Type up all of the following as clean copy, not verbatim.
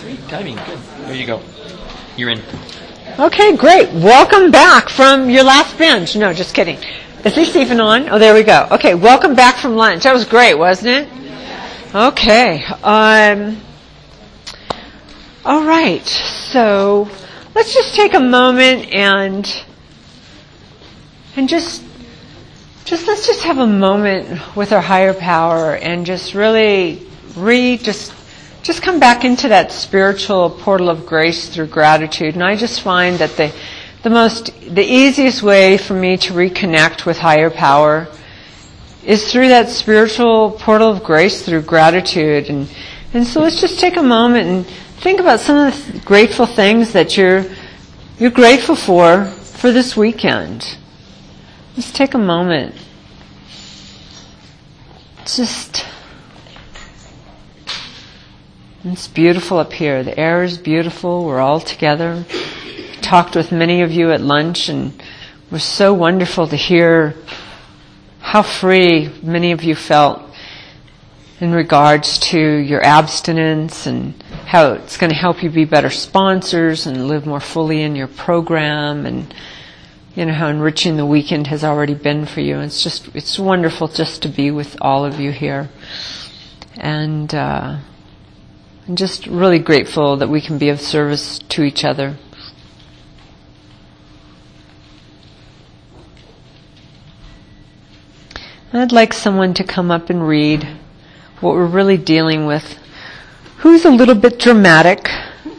Sweet timing. Good. There you go. You're in. Okay, great. Welcome back from your last binge. No, just kidding. Is this even on? Oh, there we go. Okay, welcome back from lunch. That was great, wasn't it? Okay. All right. So let's just take a moment and just let's just have a moment with our higher power and just really just come back into that spiritual portal of grace through gratitude. And I just find that the easiest way for me to reconnect with higher power is through that spiritual portal of grace through gratitude. And so let's just take a moment and think about some of the grateful things that you're grateful for this weekend. Just take a moment. It's beautiful up here. The air is beautiful. We're all together. Talked with many of you at lunch, and it was so wonderful to hear how free many of you felt in regards to your abstinence and how it's going to help you be better sponsors and live more fully in your program, and how enriching the weekend has already been for you. It's wonderful just to be with all of you here. And I'm just really grateful that we can be of service to each other. I'd like someone to come up and read what we're really dealing with. Who's a little bit dramatic? Who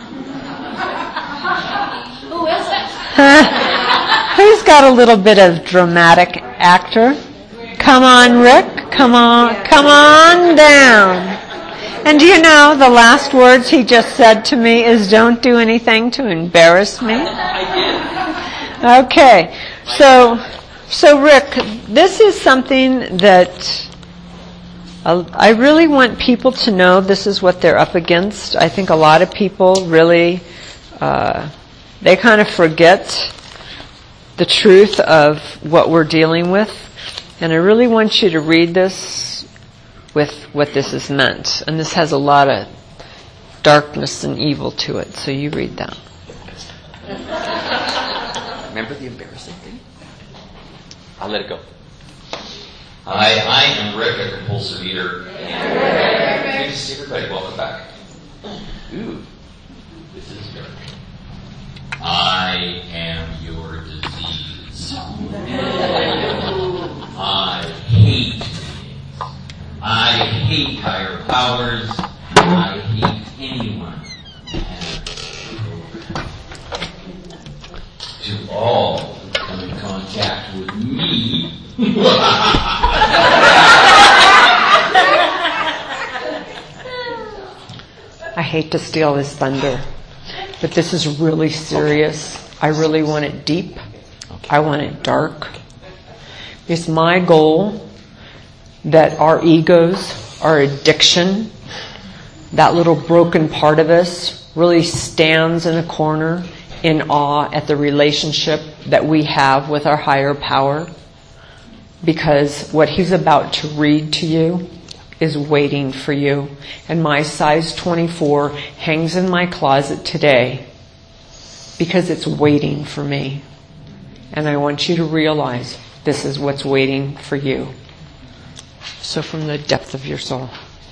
is it? Who's got a little bit of dramatic actor? Come on, Rick. Come on down. And do you know the last words he just said to me is, don't do anything to embarrass me? I did. Okay. So Rick, this is something that I really want people to know this is what they're up against. I think a lot of people really, they kind of forget the truth of what we're dealing with. And I really want you to read this with what this is meant. And this has a lot of darkness and evil to it. So you read that. Remember the embarrassing thing? I'll let it go. Hi, I am Rick, a compulsive eater. And good to see everybody. Welcome back. Ooh, this is dark. I am your disease. I hate higher powers. I hate anyone. To all who come in contact with me. I hate to steal his thunder, but this is really serious. I really want it deep. I want it dark. It's my goal that our egos, our addiction, that little broken part of us really stands in a corner in awe at the relationship that we have with our higher power, because what he's about to read to you is waiting for you. And my size 24 hangs in my closet today because it's waiting for me. And I want you to realize this is what's waiting for you. So from the depth of your soul.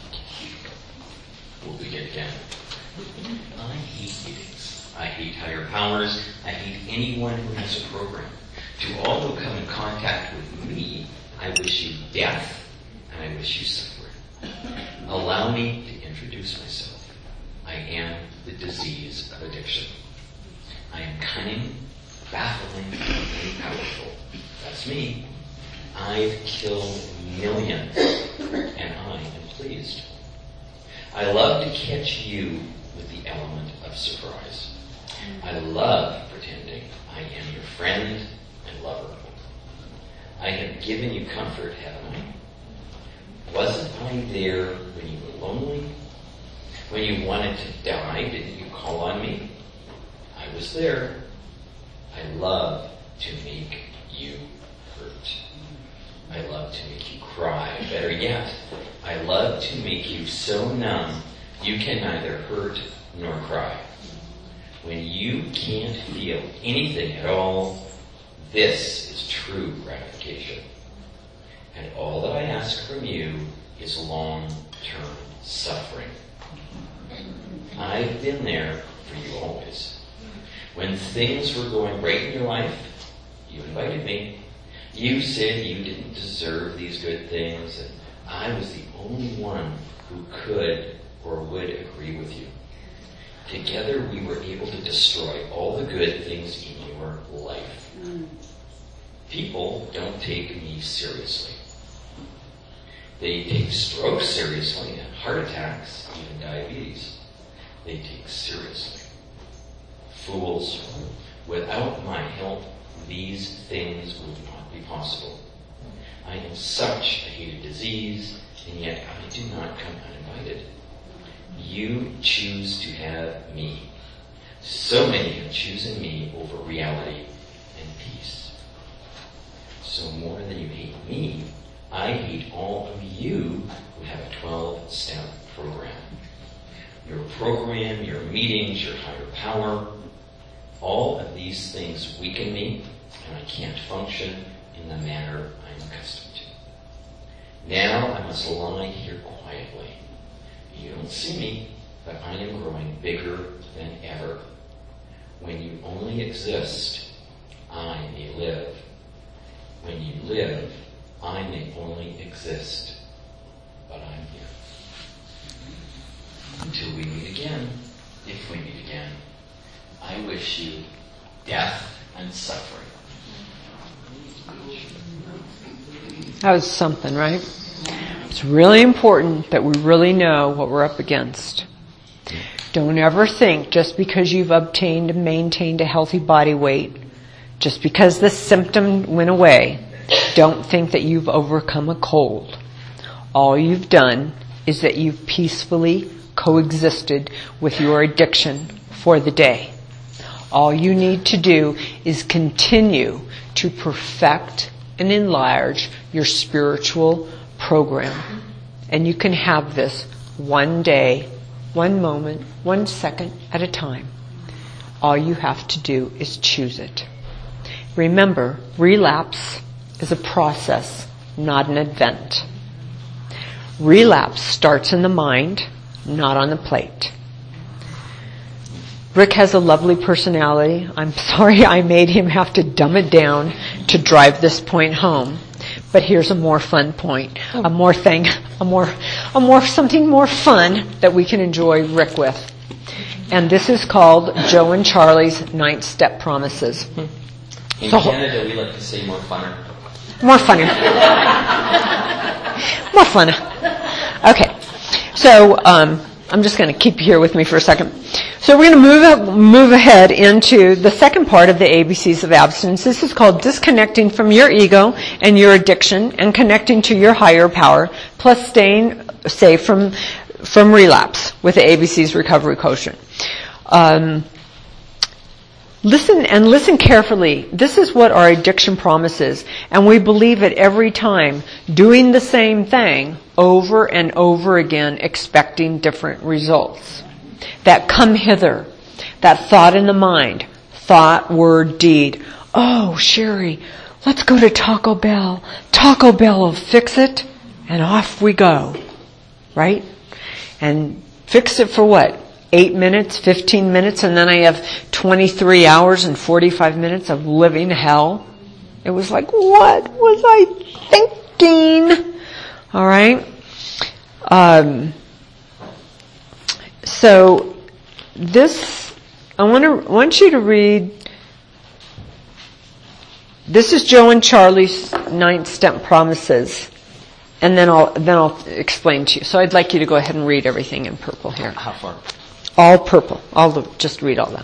We'll begin again. I hate meetings. I hate higher powers. I hate anyone who has a program. To all who come in contact with me, I wish you death and I wish you suffering. Allow me to introduce myself. I am the disease of addiction. I am cunning, baffling, and powerful. That's me. I've killed millions, and I am pleased. I love to catch you with the element of surprise. I love pretending I am your friend and lover. I have given you comfort, haven't I? Wasn't I there when you were lonely? When you wanted to die, didn't you call on me? I was there. I love to make you hurt. I love to make you cry. Better yet, I love to make you so numb You can neither hurt nor cry. When you can't feel anything at all, this is true gratification. And all that I ask from you is long-term suffering. I've been there for you always. When things were going great in your life, you invited me. You said you didn't deserve these good things, and I was the only one who could or would agree with you. Together we were able to destroy all the good things in your life. People don't take me seriously. They take strokes seriously, and heart attacks, even diabetes. They take seriously. Fools, without my help, these things would not be possible. I am such a hated disease, and yet I do not come uninvited. You choose to have me. So many have chosen me over reality and peace. So more than you hate me, I hate all of you who have a 12-step program. Your program, your meetings, your higher power, all of these things weaken me, and I can't function in the manner I'm accustomed to. Now I must lie here quietly. You don't see me, but I am growing bigger than ever. When you only exist, I may live. When you live, I may only exist, but I'm here. Until we meet again, if we meet again, I wish you death and suffering. That was something, right? It's really important that we really know what we're up against. Don't ever think just because you've obtained and maintained a healthy body weight, just because the symptom went away, don't think that you've overcome a cold. All you've done is that you've peacefully coexisted with your addiction for the day. All you need to do is continue to perfect and enlarge your spiritual program. And you can have this one day, one moment, 1 second at a time. All you have to do is choose it. Remember, relapse is a process, not an event. Relapse starts in the mind, not on the plate. Rick has a lovely personality. I'm sorry I made him have to dumb it down to drive this point home. But here's a more fun point, something more fun that we can enjoy Rick with. And this is called Joe and Charlie's 9th Step Promises. In Canada, we like to say more funner. More funner. More funner. Okay. So, I'm just going to keep you here with me for a second. So we're going to move ahead into the second part of the ABCs of abstinence. This is called disconnecting from your ego and your addiction and connecting to your higher power, plus staying safe from relapse with the ABCs recovery quotient. Listen carefully. This is what our addiction promises, and we believe it every time, doing the same thing over and over again, expecting different results. That come hither, that thought in the mind, thought, word, deed. Oh, Sherry, let's go to Taco Bell. Taco Bell will fix it, and off we go. Right? And fix it for what? 8 minutes, 15 minutes, and then I have 23 hours and 45 minutes of living hell. It was like, what was I thinking? All right? So this, I want you to read, this is Joe and Charlie's 9th Step Promises. And then I'll explain to you. So I'd like you to go ahead and read everything in purple here. How far? All purple. Just read all that.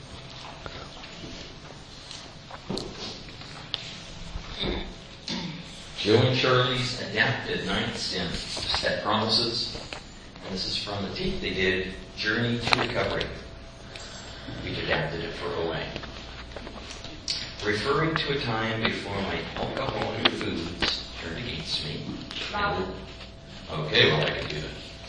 Joe and Charlie's adapted 9th Step Promises. And this is from the tape they did, Journey to Recovery. We've adapted it for OA. Referring to a time before my alcohol and foods turned against me. Wow. Okay, well I can do that.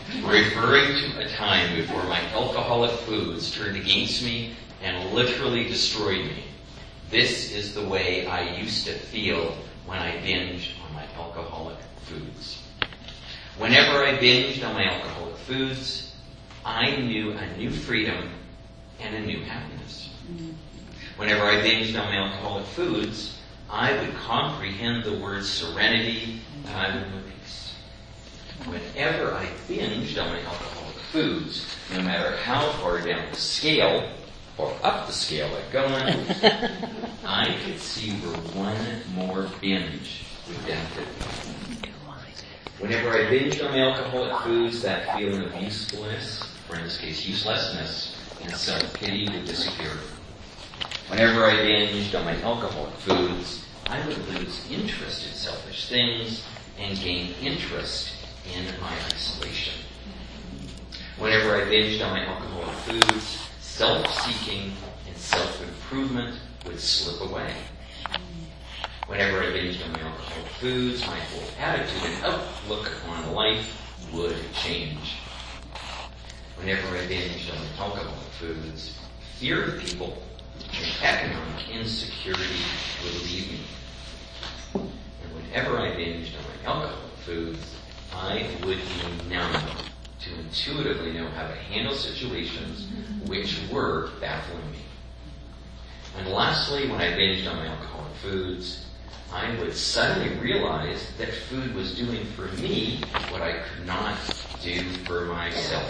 referring to a time before my alcoholic foods turned against me and literally destroyed me. This is the way I used to feel when I binged on my alcoholic foods. Whenever I binged on my alcoholic foods, I knew a new freedom and a new happiness. Whenever I binged on my alcoholic foods, I would comprehend the words serenity, time, and peace. Whenever I binged on my alcoholic foods, no matter how far down the scale or up the scale I'd gone, I could see where one more binge would benefit me. Whenever I binged on my alcoholic foods, that feeling of usefulness, or in this case uselessness, and self-pity would disappear. Whenever I binged on my alcoholic foods, I would lose interest in selfish things and gain interest in my isolation. Whenever I binged on my alcoholic foods, self-seeking and self-improvement would slip away. Whenever I binged on my alcoholic foods, my whole attitude and outlook on life would change. Whenever I binged on my alcoholic foods, fear of people and economic insecurity would leave me. And whenever I binged on my alcoholic foods, I would be numb to intuitively know how to handle situations which were baffling me. And lastly, when I binged on my alcoholic foods, I would suddenly realize that food was doing for me what I could not do for myself.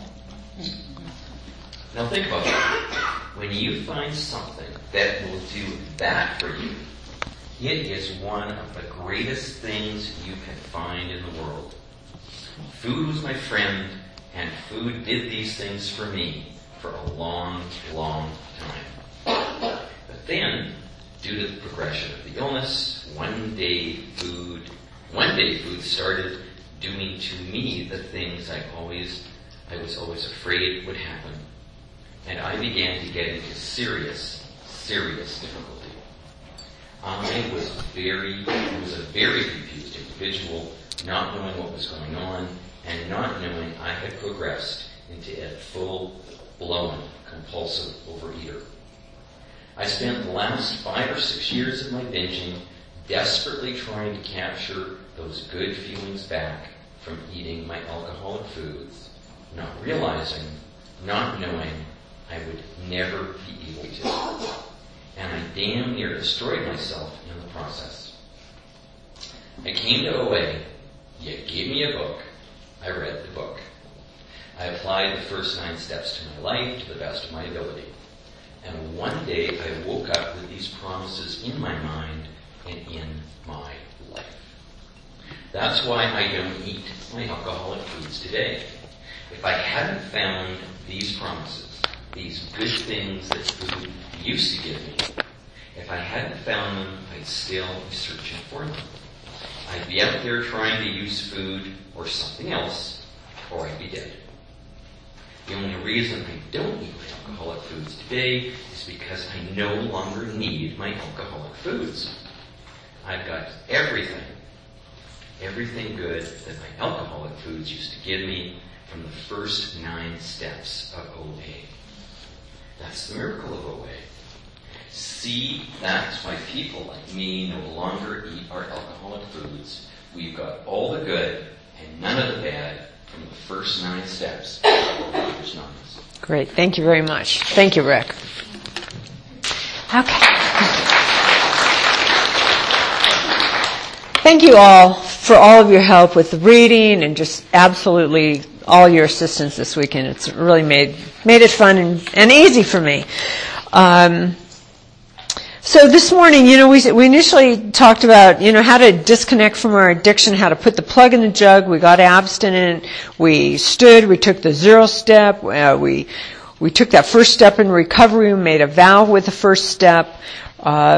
Now think about that. When you find something that will do that for you, it is one of the greatest things you can find in the world. Food was my friend, and food did these things for me for a long, long time. But then, due to the progression of the illness, one day food started doing to me the things I was always afraid would happen. And I began to get into serious difficulty. I was a very confused individual, not knowing what was going on, and not knowing I had progressed into a full-blown compulsive overeater. I spent the last 5 or 6 years of my binging desperately trying to capture those good feelings back from eating my alcoholic foods, not realizing, not knowing I would never be able to. And I damn near destroyed myself in the process. I came to OA. You gave me a book. I read the book. I applied the first 9 steps to my life to the best of my ability. And one day I woke up with these promises in my mind and in my life. That's why I don't eat my alcoholic foods today. If I hadn't found these promises, these good things that food used to give me, if I hadn't found them, I'd still be searching for them. I'd be out there trying to use food or something else, or I'd be dead. The only reason I don't eat my alcoholic foods today is because I no longer need my alcoholic foods. I've got everything good that my alcoholic foods used to give me from the first 9 steps of OA. That's the miracle of OA. See, that's why people like me no longer eat our alcoholic foods. We've got all the good and none of the bad from the first 9 steps of Overeaters Anonymous. Great. Thank you very much. Thank you, Rick. Okay. Thank you all for all of your help with the reading and just absolutely all your assistance this weekend. It's really made it fun and easy for me. So this morning, we initially talked about, how to disconnect from our addiction, how to put the plug in the jug. We got abstinent. We stood. We took the 0 step. We took that first step in recovery. We made a vow with the first step.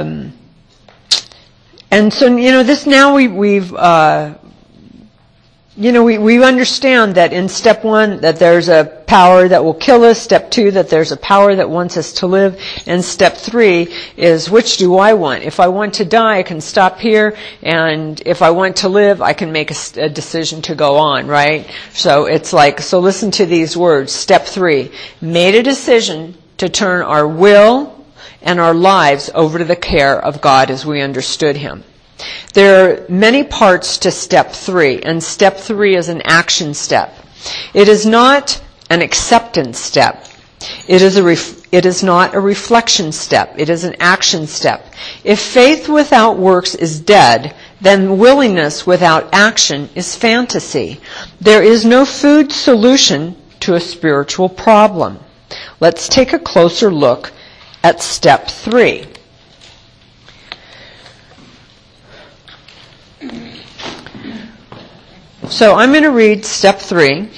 And so, this now we've we understand that in step 1 that there's a power that will kill us, step 2 that there's a power that wants us to live, and step 3 is which do I want? If I want to die, I can stop here, and if I want to live, I can make a decision to go on, right? So it's like, so listen to these words. Step 3, made a decision to turn our will and our lives over to the care of God as we understood Him. There are many parts to step 3, and step 3 is an action step. It is not an acceptance step. It is not a reflection step. It is an action step. If faith without works is dead, then willingness without action is fantasy. There is no food solution to a spiritual problem. Let's take a closer look at step 3. So I'm going to read step 3.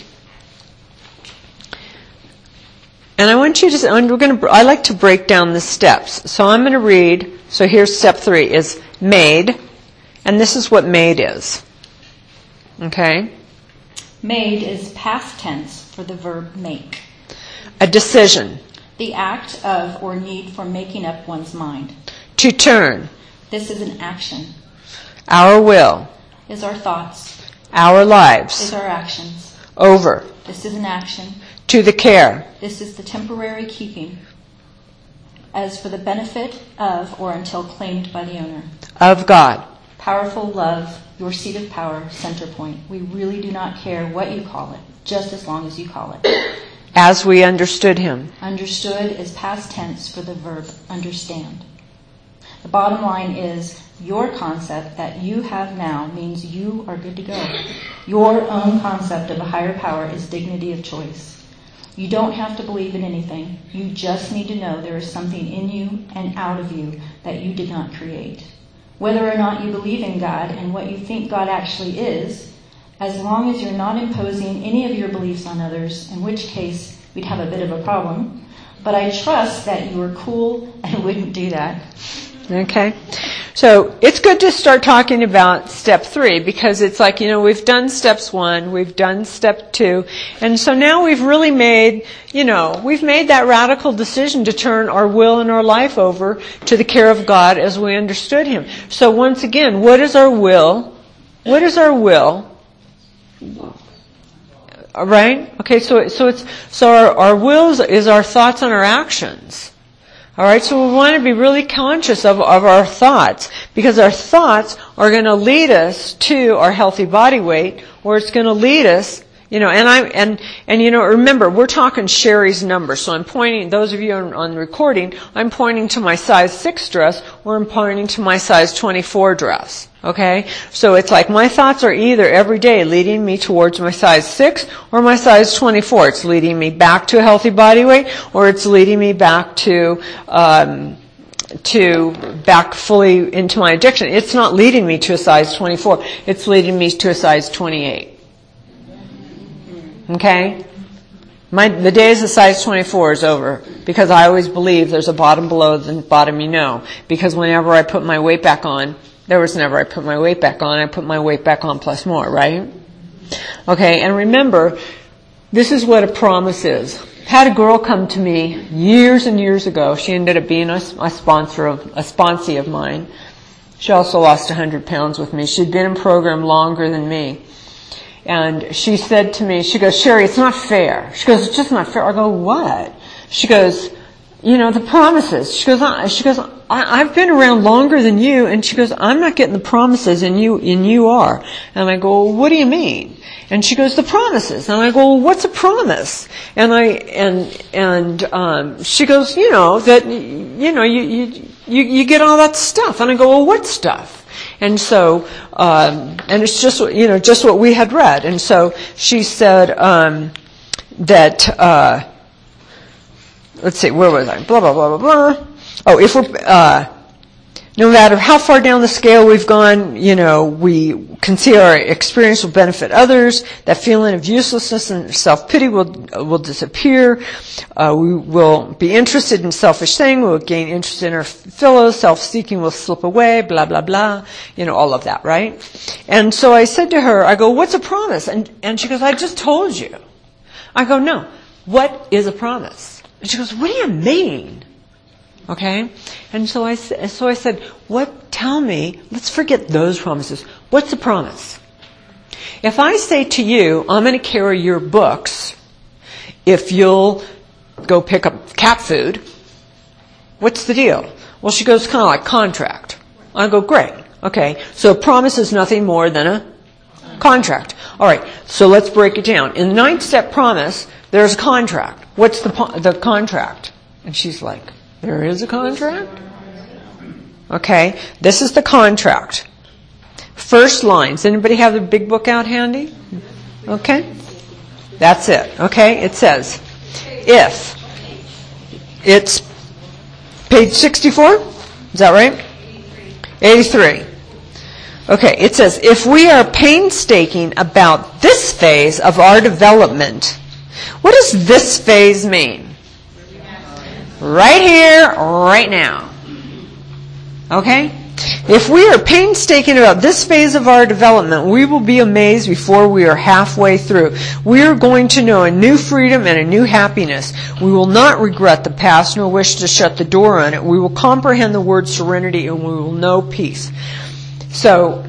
And I want you to, I like to break down the steps. So I'm going to read, so here's step 3 is made, and this is what made is. Okay? Made is past tense for the verb make. A decision. The act of or need for making up one's mind. To turn. This is an action. Our will. Is our thoughts. Our lives. Is our actions. Over. This is an action. To the care. This is the temporary keeping. As for the benefit of or until claimed by the owner. Of God. Powerful love, your seat of power, center point. We really do not care what you call it, just as long as you call it. As we understood Him. Understood is past tense for the verb understand. The bottom line is your concept that you have now means you are good to go. Your own concept of a higher power is dignity of choice. You don't have to believe in anything. You just need to know there is something in you and out of you that you did not create. Whether or not you believe in God and what you think God actually is, as long as you're not imposing any of your beliefs on others, in which case we'd have a bit of a problem. But I trust that you are cool and wouldn't do that. Okay. So it's good to start talking about step 3 because it's like, we've done steps 1, we've done step 2, and so now we've really made, we've made that radical decision to turn our will and our life over to the care of God as we understood Him. So once again, what is our will? What is our will? All right? Okay, so our will is our thoughts and our actions. All right, so we want to be really conscious of our thoughts because our thoughts are going to lead us to our healthy body weight, or it's going to lead us, remember, we're talking Sherry's number. So I'm pointing, those of you on recording, I'm pointing to my size 6 dress, or I'm pointing to my size 24 dress. Okay? So it's like my thoughts are either every day leading me towards my size 6 or my size 24. It's leading me back to a healthy body weight, or it's leading me back to back fully into my addiction. It's not leading me to a size 24. It's leading me to a size 28. Okay? The days of size 24 is over because I always believe there's a bottom below the bottom because whenever I put my weight back on, there was never I put my weight back on, I put my weight back on plus more, right? Okay, and remember, this is what a promise is. Had a girl come to me years and years ago. She ended up being a sponsee of mine. She also lost 100 pounds with me. She'd been in program longer than me. And she said to me, she goes, Sherry, it's not fair. She goes, it's just not fair. I go, what? She goes, the promises. She goes, I've been around longer than you, and she goes, I'm not getting the promises, and you are. And I go, well, what do you mean? And she goes, the promises. And I go, well, what's a promise? And she goes, that you get all that stuff. And I go, well, what stuff? And so, and it's just what we had read. And so she said, let's see, where was I? Blah, blah, blah, blah, blah. Oh, no matter how far down the scale we've gone, we can see our experience will benefit others. That feeling of uselessness and self-pity will disappear. We will be interested in selfish things. We'll gain interest in our fellows. Self-seeking will slip away, blah, blah, blah. All of that, right? And so I said to her, I go, what's a promise? And she goes, I just told you. I go, no. What is a promise? And she goes, what do you mean? Okay? And so I said, tell me, let's forget those promises. What's a promise? If I say to you, I'm going to carry your books if you'll go pick up cat food, what's the deal? Well, she goes, kind of like contract. I go, great. Okay. So a promise is nothing more than a contract. All right. So let's break it down. In the 9-step promise, there's a contract. What's the contract? And she's like, there is a contract? Okay, this is the contract. First lines. Anybody have the big book out handy? Okay, that's it. Okay, it says, if it's page 64, is that right? 83. Okay, it says, if we are painstaking about this phase of our development, what does this phase mean? Right here, right now. Okay? If we are painstaking about this phase of our development, we will be amazed before we are halfway through. We are going to know a new freedom and a new happiness. We will not regret the past nor wish to shut the door on it. We will comprehend the word serenity and we will know peace. So,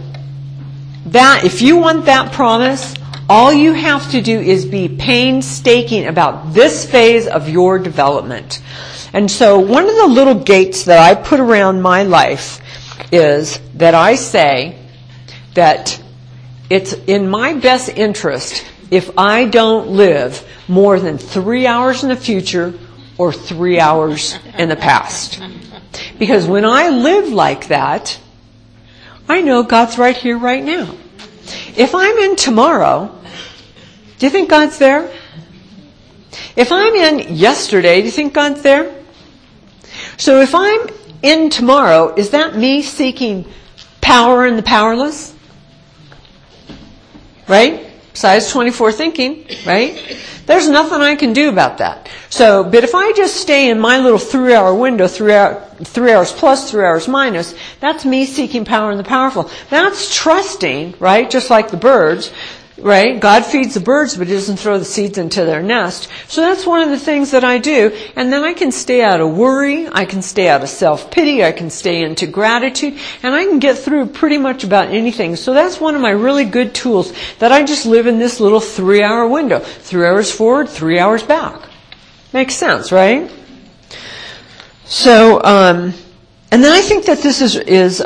if you want that promise, all you have to do is be painstaking about this phase of your development. And so one of the little gates that I put around my life is that I say that it's in my best interest if I don't live more than 3 hours in the future or 3 hours in the past. Because when I live like that, I know God's right here, right now. If I'm in tomorrow, do you think God's there? If I'm in yesterday, do you think God's there? So if I'm in tomorrow, is that me seeking power in the powerless? Right? Size 24 thinking, right? There's nothing I can do about that. So, but if I just stay in my little 3-hour window, 3 hours plus, 3 hours minus, that's me seeking power in the powerful. That's trusting, right? Just like the birds. Right? God feeds the birds, but He doesn't throw the seeds into their nest. So that's one of the things that I do. And then I can stay out of worry. I can stay out of self-pity. I can stay into gratitude. And I can get through pretty much about anything. So that's one of my really good tools, that I just live in this little 3-hour window. 3 hours forward, 3 hours back. Makes sense, right? So, and then I think that this is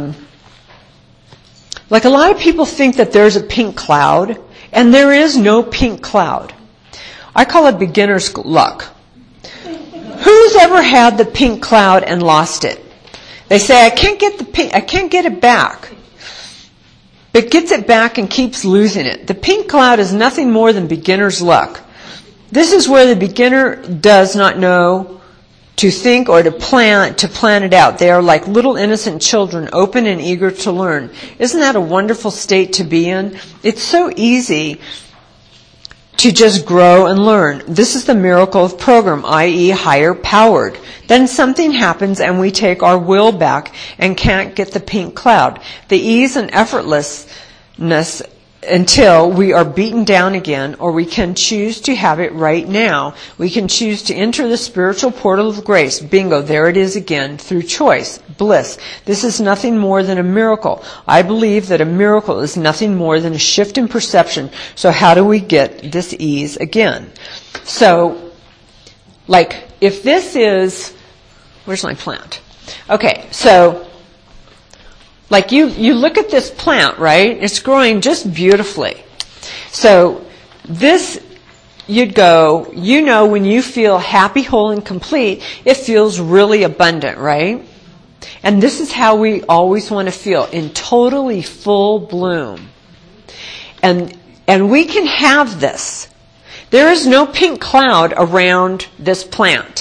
like a lot of people think that there's a pink cloud, and there is no pink cloud. I call it beginner's luck. Who's ever had the pink cloud and lost it? They say, I can't get it back. But gets it back and keeps losing it. The pink cloud is nothing more than beginner's luck. This is where the beginner does not know to think or to plan it out. They are like little innocent children, open and eager to learn. Isn't that a wonderful state to be in? It's so easy to just grow and learn. This is the miracle of program, i.e. higher powered. Then something happens and we take our will back and can't get the pink cloud. The ease and effortlessness until we are beaten down again, or we can choose to have it right now. We can choose to enter the spiritual portal of grace. Bingo, there it is again, through choice, bliss. This is nothing more than a miracle. I believe that a miracle is nothing more than a shift in perception. So how do we get this ease again? So, like, if this is, where's my plant? Okay, so, like you look at this plant, right? It's growing just beautifully. So this, you'd go, when you feel happy, whole, and complete, it feels really abundant, right? And this is how we always want to feel, in totally full bloom. And we can have this. There is no pink cloud around this plant.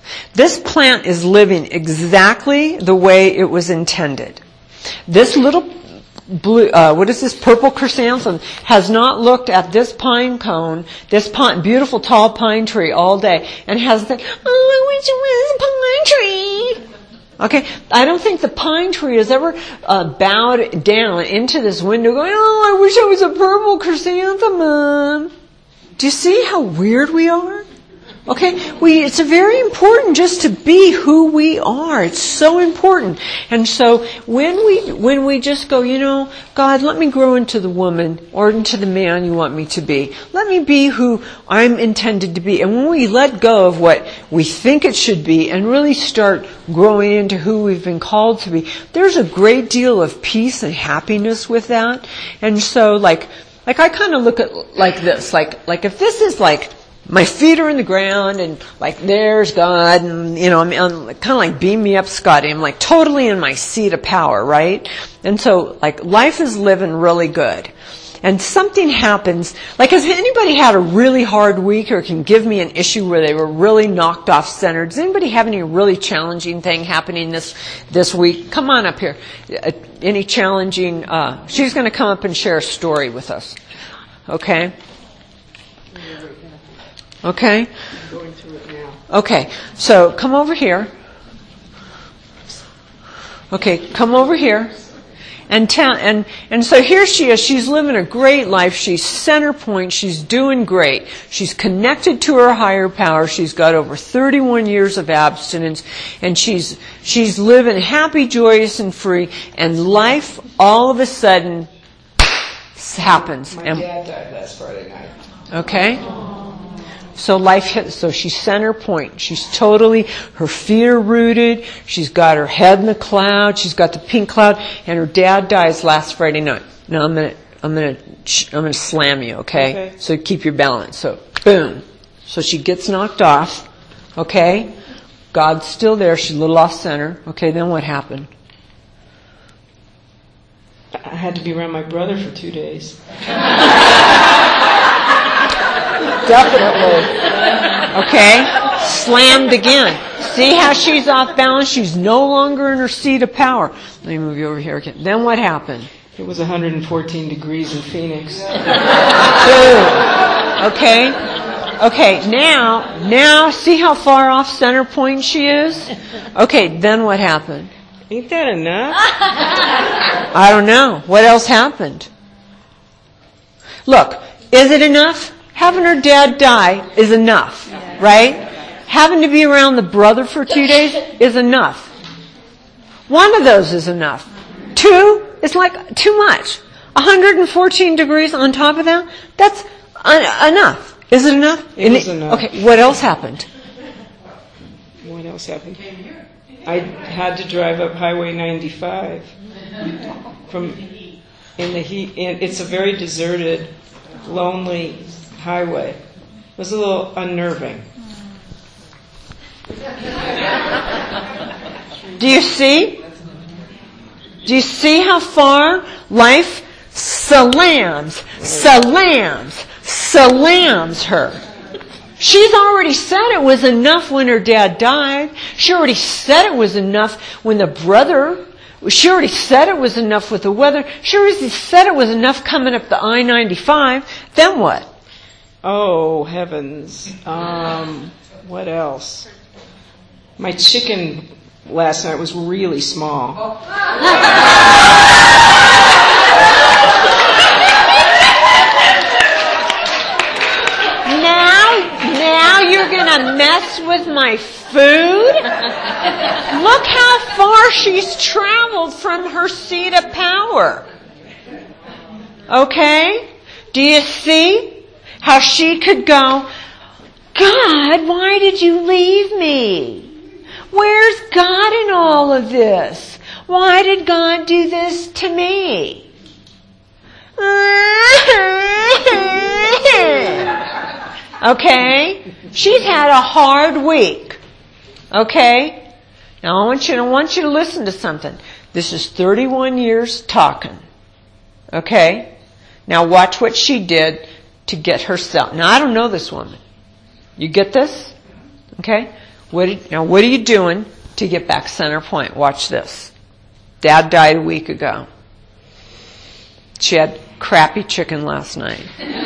This plant is living exactly the way it was intended. This little blue, purple chrysanthemum has not looked at this pine cone, this beautiful tall pine tree all day, and has said, "Oh, I wish it was a pine tree." Okay, I don't think the pine tree has ever bowed down into this window going, "Oh, I wish I was a purple chrysanthemum." Do you see how weird we are? Okay, it's very important just to be who we are. It's so important. And so when we just go, God, let me grow into the woman or into the man you want me to be. Let me be who I'm intended to be. And when we let go of what we think it should be and really start growing into who we've been called to be, there's a great deal of peace and happiness with that. And so like I kind of look at like this, like if this is like my feet are in the ground and like there's God and I'm kind of like beam me up, Scotty. I'm like totally in my seat of power, right? And so like life is living really good. And something happens, like has anybody had a really hard week or can give me an issue where they were really knocked off center? Does anybody have any really challenging thing happening this week? Come on up here. Any challenging, she's going to come up and share a story with us. Okay? Okay? I'm going through it now. Okay, so come over here. Okay, come over here. And so here she is. She's living a great life. She's center point. She's doing great. She's connected to her higher power. She's got over 31 years of abstinence, and she's living happy, joyous, and free. And life all of a sudden happens. My dad died last Friday night. Okay. So life hits, so she's center point. She's totally, her feet are rooted. She's got her head in the cloud. She's got the pink cloud, and her dad dies last Friday night. Now I'm gonna slam you, okay? So keep your balance. So boom. So she gets knocked off, okay? God's still there. She's a little off center. Okay, then what happened? I had to be around my brother for 2 days. Definitely. Okay? Slammed again. See how she's off balance? She's no longer in her seat of power. Let me move you over here again. Then what happened? It was 114 degrees in Phoenix. Okay? Okay, now see how far off center point she is? Okay, then what happened? Ain't that enough? I don't know. What else happened? Look, is it enough? Having her dad die is enough, right? Having to be around the brother for 2 days is enough. One of those is enough. Two is like too much. 114 degrees on top of that, that's enough. Is it enough? It is enough. Okay, what else happened? What else happened? I had to drive up Highway 95 in the heat. And it's a very deserted, lonely highway. It was a little unnerving. Do you see? Do you see how far life salams her? She's already said it was enough when her dad died. She already said it was enough when the brother. She already said it was enough with the weather. She already said it was enough coming up the I-95. Then what? Oh, heavens. What else? My chicken last night was really small. Now you're gonna mess with my food? Look how far she's traveled from her seat of power. Okay? Do you see how she could go, God, why did you leave me? Where's God in all of this? Why did God do this to me? Okay? She's had a hard week. Okay? Now I want you to listen to something. This is 31 years talking. Okay? Now watch what she did to get herself. Now I don't know this woman. You get this? Okay? Now, what are you doing to get back center point? Watch this. Dad died a week ago. She had crappy chicken last night.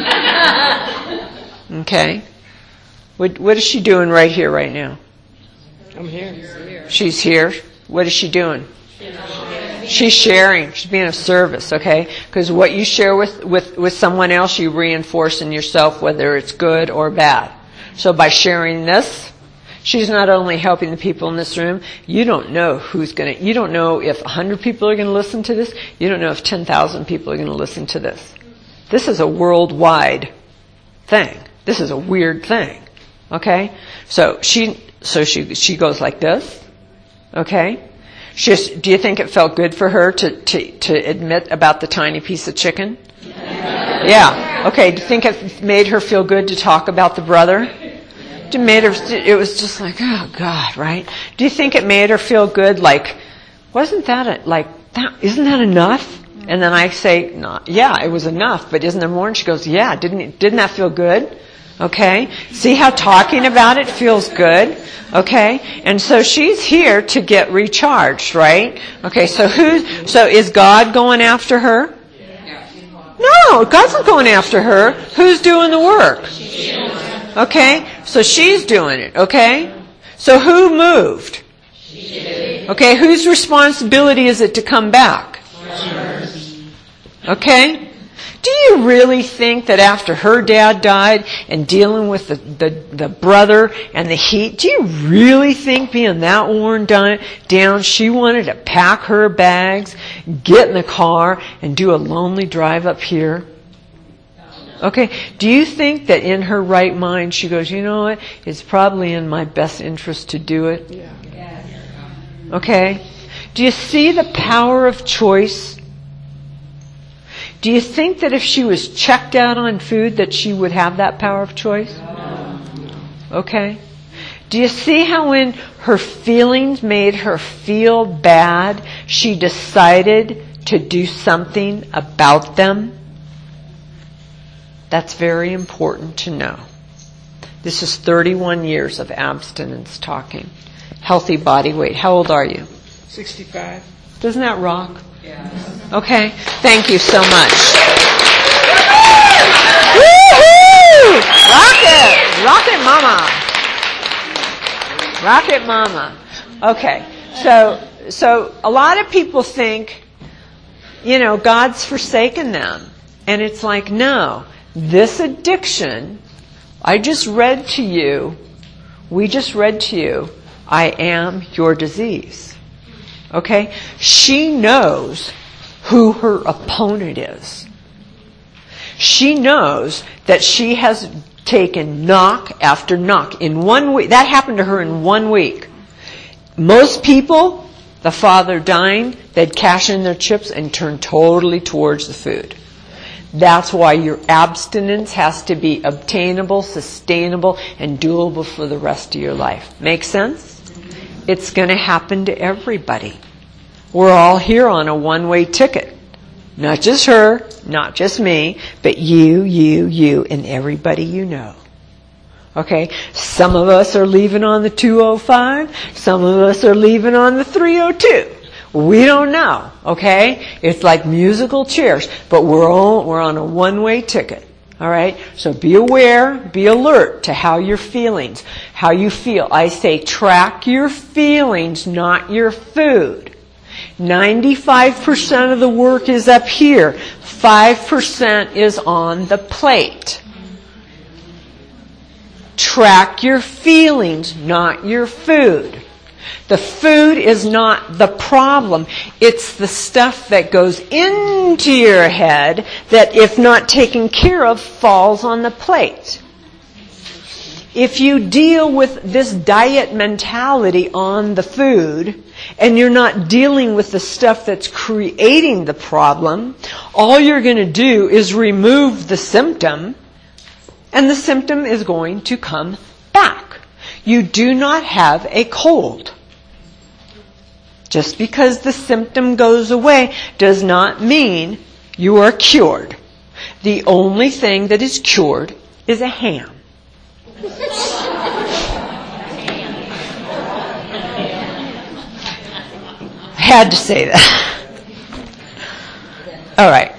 Okay? What is she doing right here, right now? I'm here. She's here. What is she doing? She's sharing. She's being of service, okay? Because what you share with someone else, you reinforce in yourself, whether it's good or bad. So by sharing this, she's not only helping the people in this room, you don't know you don't know if 100 people are going to listen to this. You don't know if 10,000 people are going to listen to this. This is a worldwide thing. This is a weird thing. Okay? So she goes like this. Okay? Do you think it felt good for her to admit about the tiny piece of chicken? Yeah. Okay. Do you think it made her feel good to talk about the brother? It was just like, oh God, right? Do you think it made her feel good? Like, isn't that enough? And then I say, no, yeah, it was enough, but isn't there more? And she goes, yeah, didn't that feel good? Okay? See how talking about it feels good? Okay? And so she's here to get recharged, right? Okay, so is God going after her? No, God's not going after her. Who's doing the work? Okay? So she's doing it, okay? So who moved? Okay, whose responsibility is it to come back? Okay? Do you really think that after her dad died and dealing with the brother and the heat, do you really think being that worn down, she wanted to pack her bags, get in the car, and do a lonely drive up here? Okay, do you think that in her right mind she goes, you know what, it's probably in my best interest to do it? Okay? Do you see the power of choice? Do you think that if she was checked out on food that she would have that power of choice? Okay. Do you see how when her feelings made her feel bad, she decided to do something about them? That's very important to know. This is 31 years of abstinence talking. Healthy body weight. How old are you? 65. Doesn't that rock? Okay, thank you so much. Woo-hoo! Rocket mama. Okay, so a lot of people think, God's forsaken them. And it's like, no, this addiction, we just read to you, I am your disease. Okay? She knows who her opponent is. She knows that she has taken knock after knock in 1 week. That happened to her in 1 week. Most people, the father dying, they'd cash in their chips and turn totally towards the food. That's why your abstinence has to be obtainable, sustainable, and doable for the rest of your life. Make sense? It's going to happen to everybody. We're all here on a one-way ticket. Not just her, not just me, but you, and everybody you know. Okay? Some of us are leaving on the 205. Some of us are leaving on the 302. We don't know. Okay? It's like musical chairs, but we're on a one-way ticket. All right? So be aware, be alert to how you feel. I say track your feelings, not your food. 95% of the work is up here. 5% is on the plate. Track your feelings, not your food. The food is not the problem. It's the stuff that goes into your head that, if not taken care of, falls on the plate. If you deal with this diet mentality on the food, and you're not dealing with the stuff that's creating the problem, all you're going to do is remove the symptom, and the symptom is going to come back. You do not have a cold. Just because the symptom goes away does not mean you are cured. The only thing that is cured is a ham. had to say that. All right.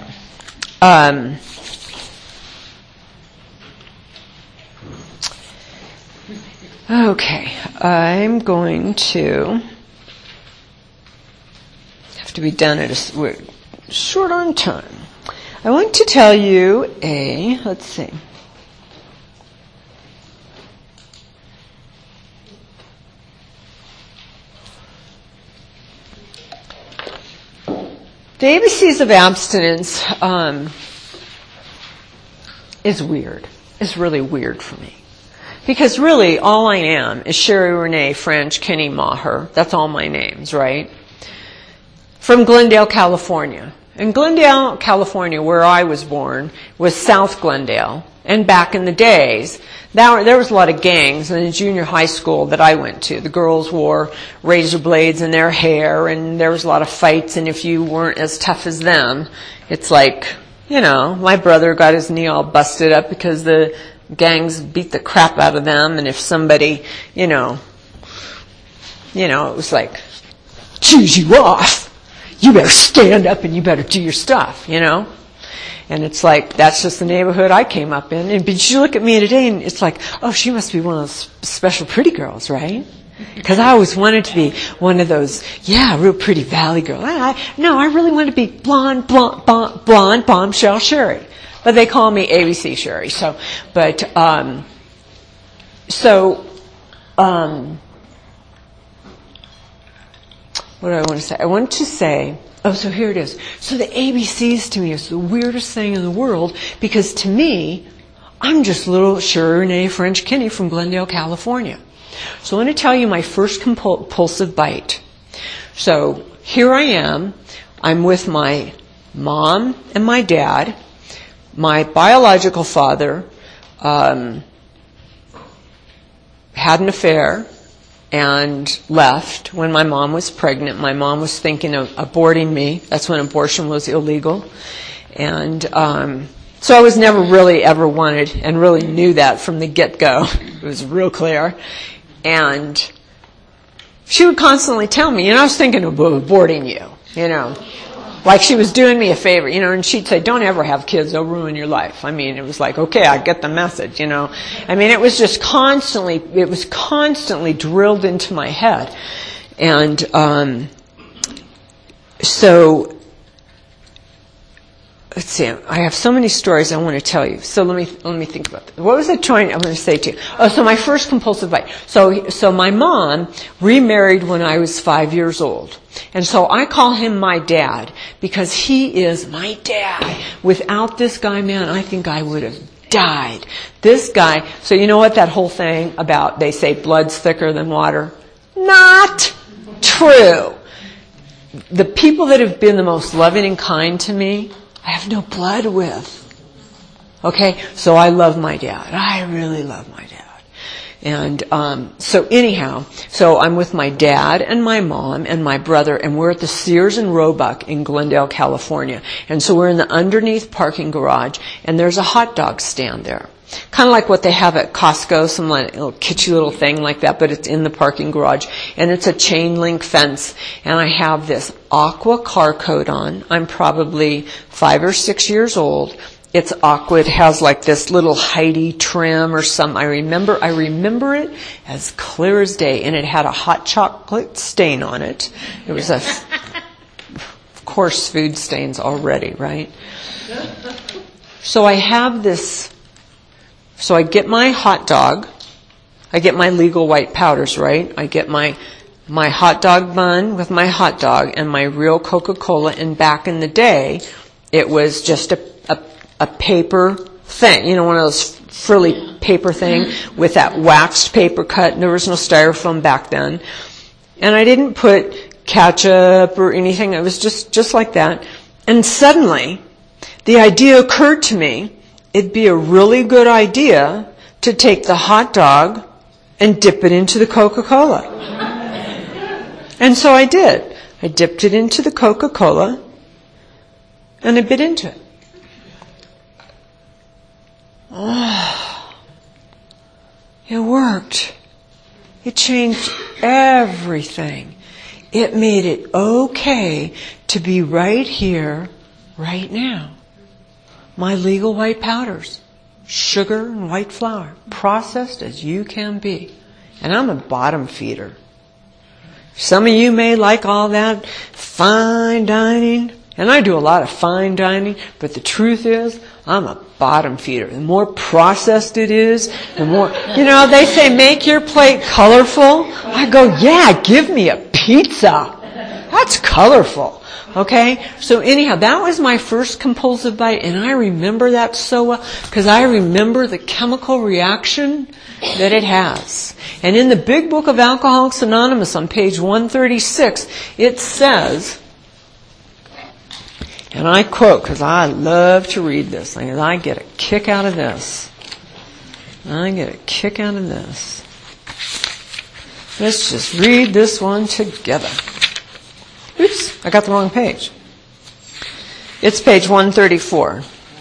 Okay, I'm going to have to be done we're short on time. I want to tell you let's see. The ABCs of abstinence is weird. It's really weird for me. Because really, all I am is Sherry Renee French Kinney Maher. That's all my names, right? From Glendale, California. And Glendale, California, where I was born, was South Glendale. And back in the days, there was a lot of gangs in the junior high school that I went to. The girls wore razor blades in their hair, and there was a lot of fights, and if you weren't as tough as them, it's like, my brother got his knee all busted up because the gangs beat the crap out of them, and if somebody, it was like, choose you off. You better stand up and you better do your stuff, And it's like, that's just the neighborhood I came up in. But you look at me today and it's like, oh, she must be one of those special pretty girls, right? Because I always wanted to be one of those, real pretty valley girls. No, I really wanted to be blonde, bombshell Sherry. But they call me ABC Sherry. What do I want to say? I want to say, so here it is. So the ABCs to me is the weirdest thing in the world because to me, I'm just little Sherry Renee French Kinney from Glendale, California. So I want to tell you my first compulsive bite. So here I am. I'm with my mom and my dad. My biological father had an affair and left when my mom was pregnant. My mom was thinking of aborting me. That's when abortion was illegal. And so I was never really ever wanted and really knew that from the get-go. It was real clear. And she would constantly tell me, I was thinking of aborting you, Like she was doing me a favor, and she'd say, don't ever have kids, they'll ruin your life. I mean, it was like, okay, I get the message, I mean, it was just constantly drilled into my head. And, so, let's see, I have so many stories I want to tell you. So let me think about this. What was I going to say to you? Oh, so my first compulsive bite. So my mom remarried when I was 5 years old. And so I call him my dad because he is my dad. Without this guy, man, I think I would have died. This guy, so you know what that whole thing about they say blood's thicker than water? Not true. The people that have been the most loving and kind to me, I have no blood with. Okay? So I love my dad. I really love my dad. And so anyhow, so I'm with my dad and my mom and my brother, and we're at the Sears and Roebuck in Glendale, California. And so we're in the underneath parking garage, and there's a hot dog stand there. Kind of like what they have at Costco, some little kitschy little thing like that, but it's in the parking garage. And it's a chain link fence. And I have this aqua car coat on. I'm probably 5 or 6 years old. It's aqua. It has like this little Heidi trim or something. I remember it as clear as day. And it had a hot chocolate stain on it. It was of course, food stains already, right? So I have this. So I get my hot dog. I get my legal white powders, right? I get my hot dog bun with my hot dog and my real Coca-Cola. And back in the day, it was just a paper thing, one of those frilly paper thing with that waxed paper cut. And there was no styrofoam back then. And I didn't put ketchup or anything. It was just like that. And suddenly, the idea occurred to me, it'd be a really good idea to take the hot dog and dip it into the Coca-Cola. And so I did. I dipped it into the Coca-Cola and I bit into it. Oh, it worked. It changed everything. it made it okay to be right here, right now. My legal white powders, sugar and white flour, processed as you can be. And I'm a bottom feeder. Some of you may like all that fine dining, and I do a lot of fine dining, but the truth is, I'm a bottom feeder. The more processed it is, the more, they say make your plate colorful. I go, yeah, give me a pizza. That's colorful. Okay? So anyhow, that was my first compulsive bite, and I remember that so well, because I remember the chemical reaction that it has. And in the Big Book of Alcoholics Anonymous on page 136, it says, and I quote, because I love to read this thing, and I get a kick out of this. Let's just read this one together. Oops, I got the wrong page. It's page 134.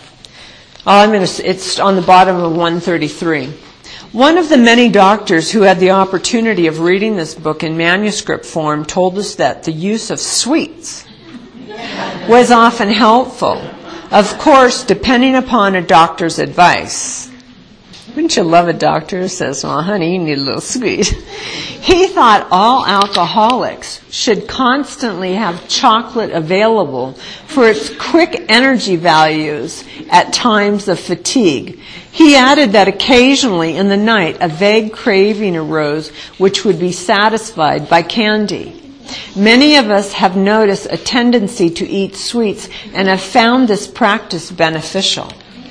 It's on the bottom of 133. One of the many doctors who had the opportunity of reading this book in manuscript form told us that the use of sweets was often helpful, of course, depending upon a doctor's advice. Wouldn't you love a doctor who says, well, honey, you need a little sweet? He thought all alcoholics should constantly have chocolate available for its quick energy values at times of fatigue. He added that occasionally in the night a vague craving arose which would be satisfied by candy. Many of us have noticed a tendency to eat sweets and have found this practice beneficial.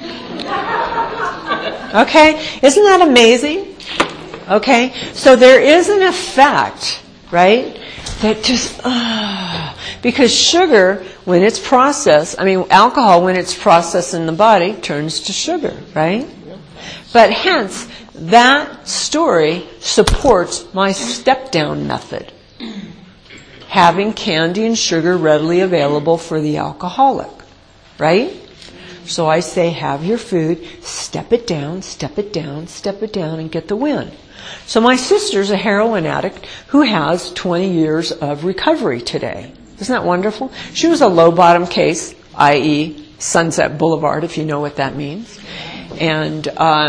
Okay? Isn't that amazing? Okay? So there is an effect, right? That just, because sugar, when it's processed, alcohol, when it's processed in the body, turns to sugar, right? But hence, that story supports my step-down method. Having candy and sugar readily available for the alcoholic, right? So I say, have your food, step it down, and get the win. So my sister's a heroin addict who has 20 years of recovery today. Isn't that wonderful? She was a low bottom case, i.e. Sunset Boulevard, if you know what that means. And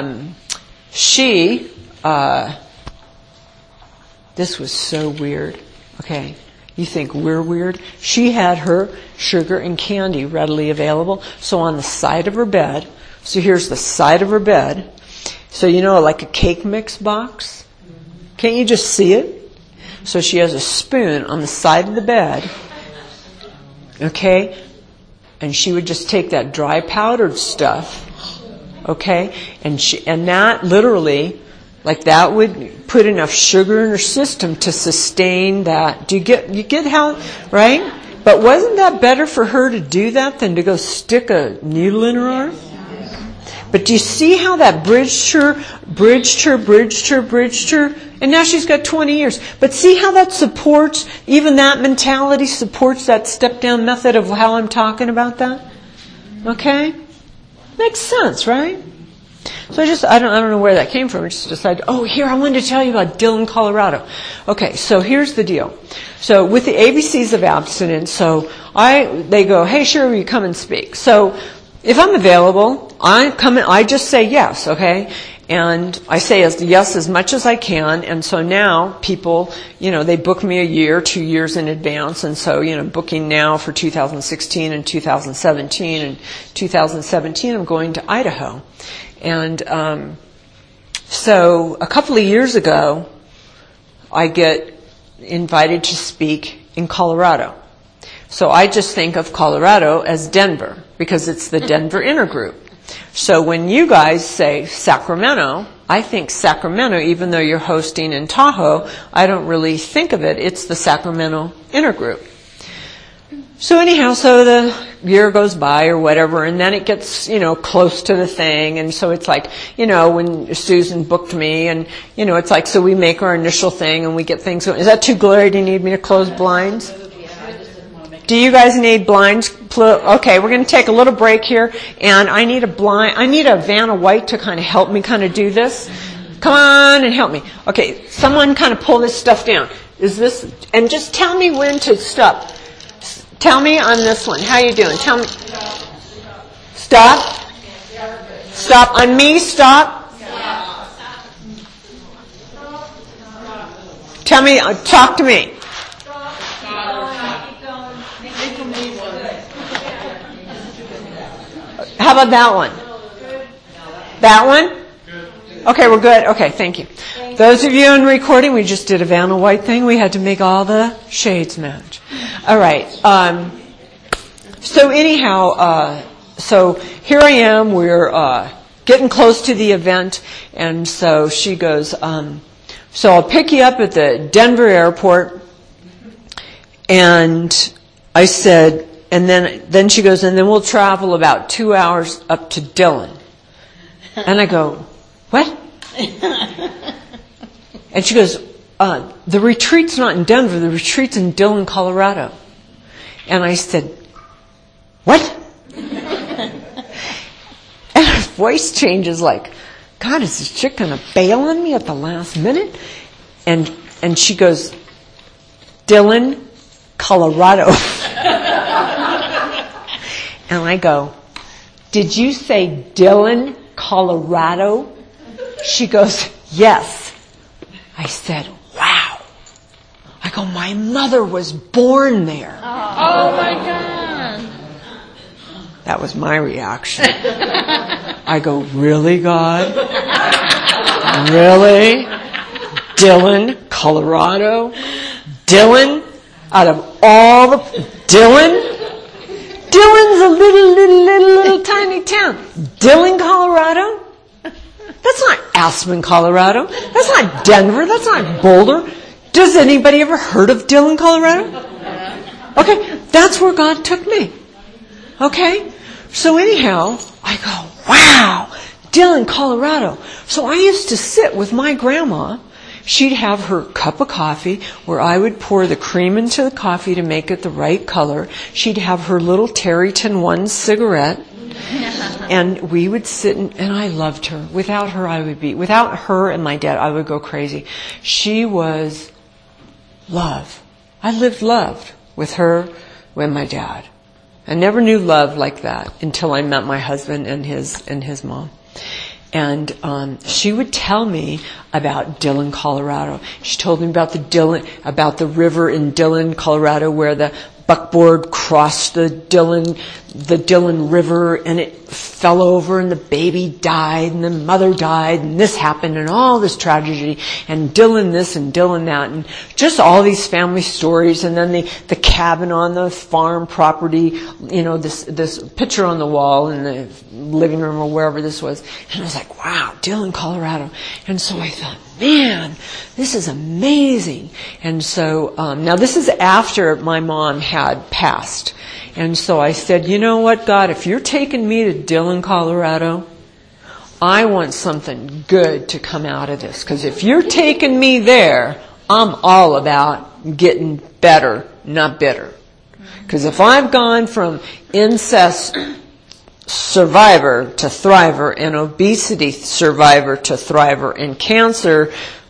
this was so weird. Okay. You think we're weird? She had her sugar and candy readily available. So on the side of her bed, so here's the side of her bed. So like a cake mix box? Can't you just see it? So she has a spoon on the side of the bed. Okay? And she would just take that dry powdered stuff. Okay? And that literally, that would put enough sugar in her system to sustain that. You get how, right? But wasn't that better for her to do that than to go stick a needle in her arm? But do you see how that bridged her, and now she's got 20 years. But see how that supports, even that mentality supports that step-down method of how I'm talking about that? Okay? Makes sense, right? So I don't know where that came from. I just decided, I wanted to tell you about Dillon, Colorado. Okay, so here's the deal. So with the ABCs of abstinence, they go, hey, sure, will you come and speak? So if I'm available, I just say yes, okay? And I say yes as much as I can. And so now people, they book me a year, 2 years in advance. And so, booking now for 2016 and 2017. And 2017, I'm going to Idaho. And so a couple of years ago, I get invited to speak in Colorado. So I just think of Colorado as Denver because it's the Denver Intergroup. So when you guys say Sacramento, I think Sacramento, even though you're hosting in Tahoe, I don't really think of it. It's the Sacramento Intergroup. So anyhow, so the year goes by or whatever, and then it gets, close to the thing. And so it's like, when Susan booked me and, it's like, so we make our initial thing and we get things going. Is that too glary? Do you need me to close blinds? Do you guys need blinds? Okay, we're going to take a little break here, and I need a Vanna White to kind of help me kind of do this. Come on and help me. Okay, someone kind of pull this stuff down. Is this, and just tell me when to stop. Tell me on this one. How you doing? Tell me. Stop. Stop. On me, stop. Tell me, talk to me. How about that one? That one? Okay, we're good. Okay, thank you. Those of you in recording, we just did a Vanna White thing. We had to make all the shades match. All right. So anyhow, so here I am. We're getting close to the event, and so she goes, so I'll pick you up at the Denver airport. And I said, and then she goes, and then we'll travel about 2 hours up to Dillon. And I go, what? And she goes, the retreat's not in Denver, the retreat's in Dillon, Colorado. And I said, what? And her voice changes like, God, is this chick going to bail on me at the last minute? And she goes, Dillon, Colorado. And I go, did you say Dillon, Colorado? She goes, yes. I said, wow. I go, my mother was born there. Oh my God. That was my reaction. I go, really, God? Really? Dillon, Colorado? Dillon? Out of all the... Dillon? Dillon's a little tiny town. Dillon, Colorado? That's not Aspen, Colorado. That's not Denver. That's not Boulder. Does anybody ever heard of Dillon, Colorado? Okay, that's where God took me. Okay? So anyhow, I go, wow, Dillon, Colorado. So I used to sit with my grandma. She'd have her cup of coffee where I would pour the cream into the coffee to make it the right color. She'd have her little Tareyton 1 cigarette. And we would sit and I loved her. Without her and my dad, I would go crazy. She was love. I lived love with her, with my dad. I never knew love like that until I met my husband and his mom. And she would tell me about Dillon, Colorado. She told me about the river in Dillon, Colorado, where the buckboard crossed the Dillon River, and it fell over, and the baby died, and the mother died, and this happened, and all this tragedy, and Dillon this and Dillon that, and just all these family stories, and then the cabin on the farm property, this picture on the wall in the living room or wherever this was, and I was like, wow, Dillon, Colorado. And so I thought, man, this is amazing. And so now this is after my mom had passed. And so I said, you know what, God, if you're taking me to Dillon, Colorado, I want something good to come out of this. Because if you're taking me there, I'm all about getting better, not bitter. Because if I've gone from incest survivor to thriver, and obesity survivor to thriver, and cancer,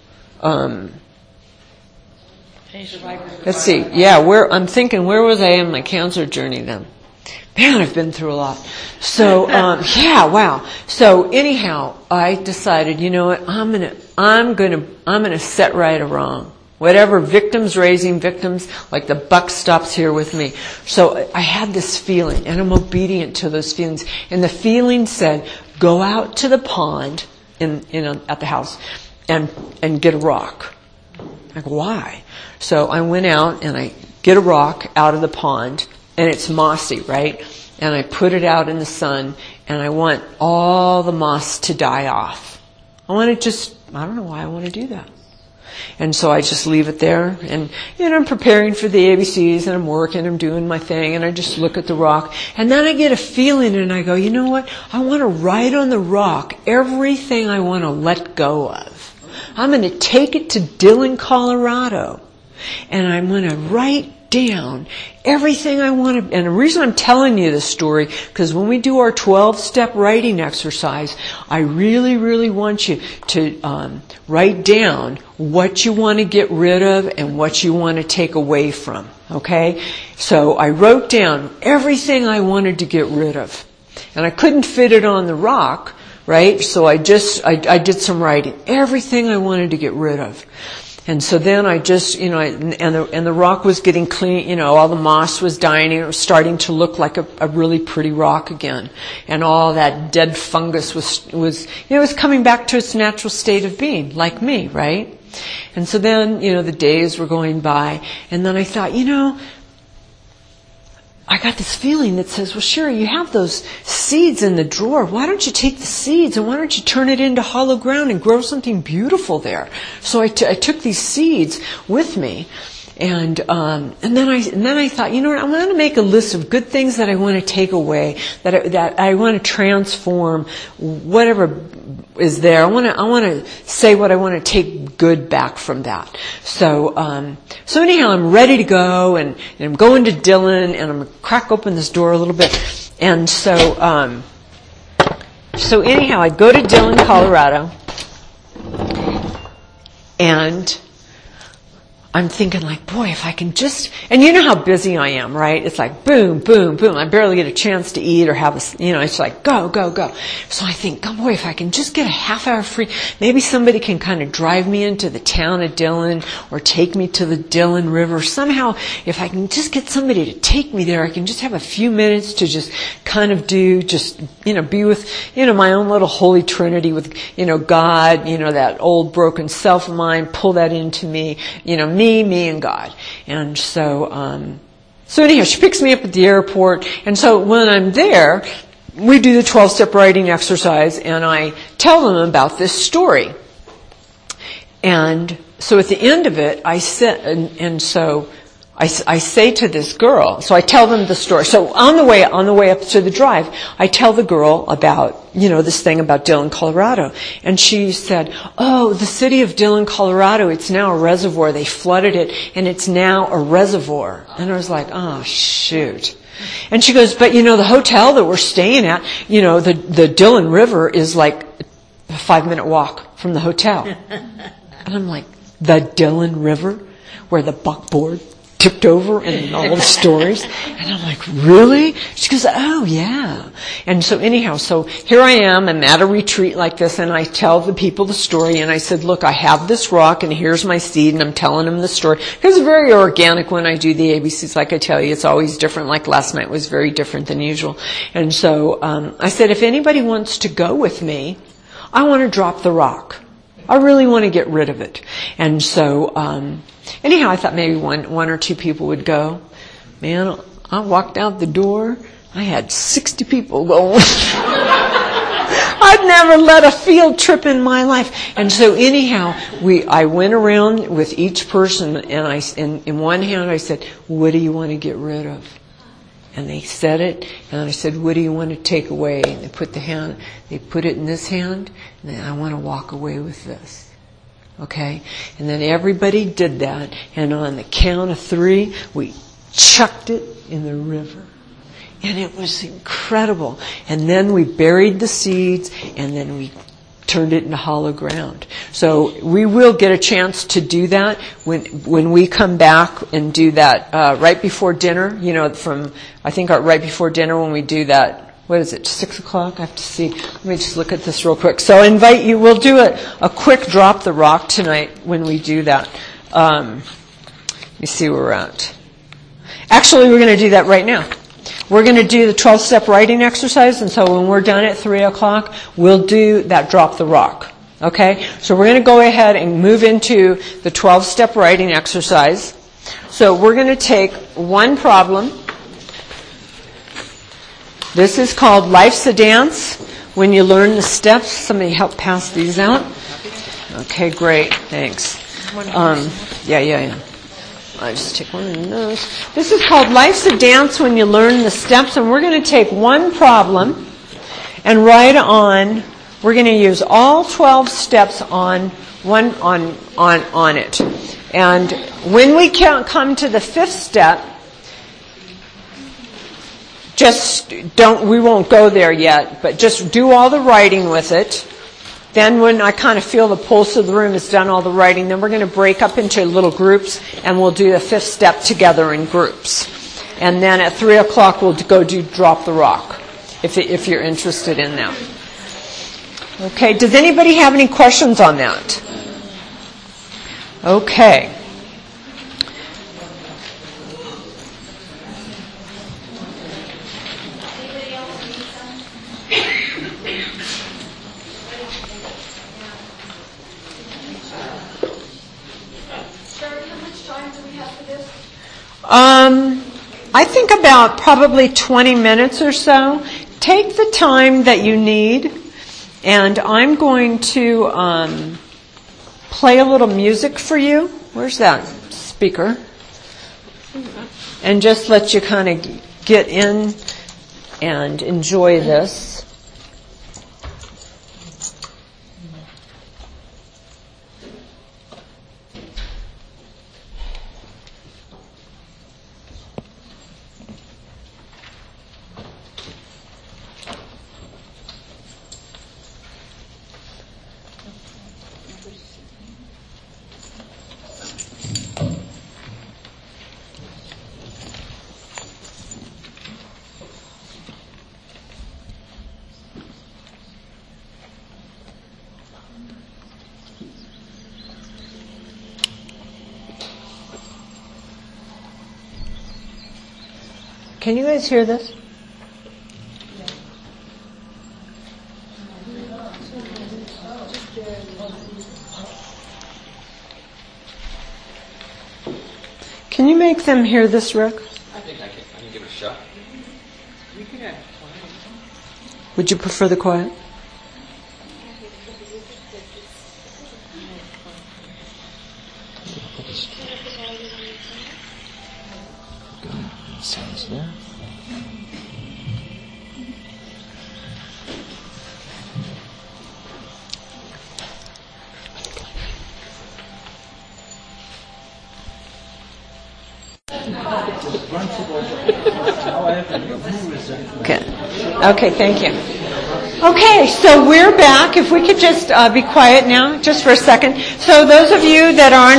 let's see, I'm thinking, where was I in my cancer journey then? Man, I've been through a lot. So, wow. So anyhow, I decided, you know what, I'm gonna set right a wrong. Whatever, victims raising victims, like the buck stops here with me. So I had this feeling, and I'm obedient to those feelings. And the feeling said, go out to the pond at the house and get a rock. I go, why? So I went out and I get a rock out of the pond, and it's mossy, right? And I put it out in the sun, and I want all the moss to die off. I don't know why I want to do that. And so I just leave it there, and I'm preparing for the ABCs, and I'm working, I'm doing my thing, and I just look at the rock, and then I get a feeling, and I go, you know what? I want to write on the rock everything I want to let go of. I'm going to take it to Dillon, Colorado, and I'm going to write down everything I want to, and the reason I'm telling you this story, because when we do our 12-step writing exercise, I really, really want you to write down what you want to get rid of and what you want to take away from, okay? So I wrote down everything I wanted to get rid of. And I couldn't fit it on the rock, right? So I did some writing. Everything I wanted to get rid of. And so then I just, and the rock was getting clean, all the moss was dying, and it was starting to look like a really pretty rock again. And all that dead fungus was coming back to its natural state of being, like me, right? And so then, the days were going by, and then I thought, I got this feeling that says, well, Sherry, you have those seeds in the drawer. Why don't you take the seeds and why don't you turn it into hollow ground and grow something beautiful there? So I took these seeds with me, and then I thought, I'm going to make a list of good things that I want to take away, that I want to transform, whatever is there. I want to say what I want to take good back from that. So anyhow, I'm ready to go, and I'm going to Dylan, and I'm going to crack open this door a little bit. And so anyhow, I go to Dillon, Colorado, and I'm thinking like, boy, if I can just, and you know how busy I am, right? It's like boom, boom, boom. I barely get a chance to eat or have it's like go, go, go. So I think, oh boy, if I can just get a half hour free, maybe somebody can kind of drive me into the town of Dillon or take me to the Dillon River. Somehow, if I can just get somebody to take me there, I can just have a few minutes to just kind of be with, my own little holy trinity with, God, that old broken self of mine, pull that into me, me and God. And so anyhow, she picks me up at the airport. And so when I'm there, we do the 12-step writing exercise, and I tell them about this story. And so at the end of it, I say to this girl, so I tell them the story. So on the way up to the drive, I tell the girl about, this thing about Dillon, Colorado. And she said, oh, the city of Dillon, Colorado, it's now a reservoir. They flooded it, and it's now a reservoir. And I was like, oh, shoot. And she goes, but the hotel that we're staying at, the Dillon River is like a 5-minute walk from the hotel. And I'm like, the Dillon River, where the buckboard tipped over and all the stories. And I'm like, really? She goes, oh yeah. And so anyhow, so here I am, I'm at a retreat like this, and I tell the people the story, and I said, look, I have this rock, and here's my seed, and I'm telling them the story. It's very organic when I do the ABCs, like I tell you, it's always different, like last night was very different than usual. And so I said, if anybody wants to go with me, I want to drop the rock. I really want to get rid of it. And so anyhow, I thought maybe one or two people would go. Man, I walked out the door. I had 60 people going. I'd never led a field trip in my life. And so anyhow, I went around with each person, and in one hand I said, what do you want to get rid of? And they said it, and I said, what do you want to take away? And they put it in this hand, and then I want to walk away with this. Okay? And then everybody did that, and on the count of 3, we chucked it in the river. And it was incredible. And then we buried the seeds, and then we turned it into hollow ground. So we will get a chance to do that when we come back and do that right before dinner. Right before dinner when we do that. What is it? 6 o'clock? I have to see. Let me just look at this real quick. So I invite you. We'll do a quick drop the rock tonight when we do that. Let me see where we're at. Actually, we're going to do that right now. We're going to do the 12-step writing exercise, and so when we're done at 3 o'clock, we'll do that drop the rock. Okay? So we're going to go ahead and move into the 12-step writing exercise. So we're going to take one problem. This is called Life's a Dance. When you learn the steps, somebody help pass these out. Okay, great. Thanks. Yeah. I just take one of those. This is called Life's a Dance When You Learn the Steps, and we're going to take one problem and write on, we're going to use all 12 steps on one on it. And when we come to the fifth step, we won't go there yet, but just do all the writing with it. Then when I kind of feel the pulse of the room has done all the writing, then we're going to break up into little groups, and we'll do the fifth step together in groups. And then at 3 o'clock, we'll go do Drop the Rock, if you're interested in that. Okay, does anybody have any questions on that? Okay. I think about probably 20 minutes or so. Take the time that you need, and I'm going to play a little music for you. Where's that speaker? And just let you kind of get in and enjoy this. Can you guys hear this? Can you make them hear this, Rick? I think I can give it a shot. Would you prefer the quiet? Sounds there. Okay, thank you. Okay, so we're back. If we could just be quiet now, just for a second. So those of you that are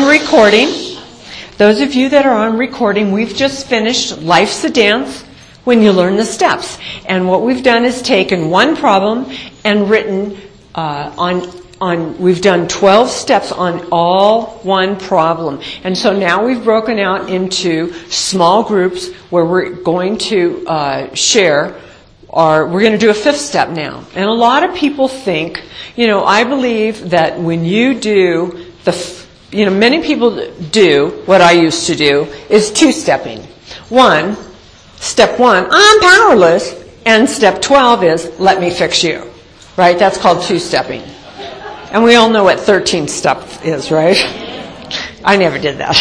on recording, we've just finished Life's a Dance when you learn the steps. And what we've done is taken one problem and written we've done 12 steps on all one problem. And so now we've broken out into small groups where we're going to we're going to do a fifth step now. And a lot of people think, I believe that when you do many people do what I used to do is two-stepping. Step 1, I'm powerless, and step 12 is, let me fix you. Right? That's called two-stepping. And we all know what 13th step is, right? I never did that.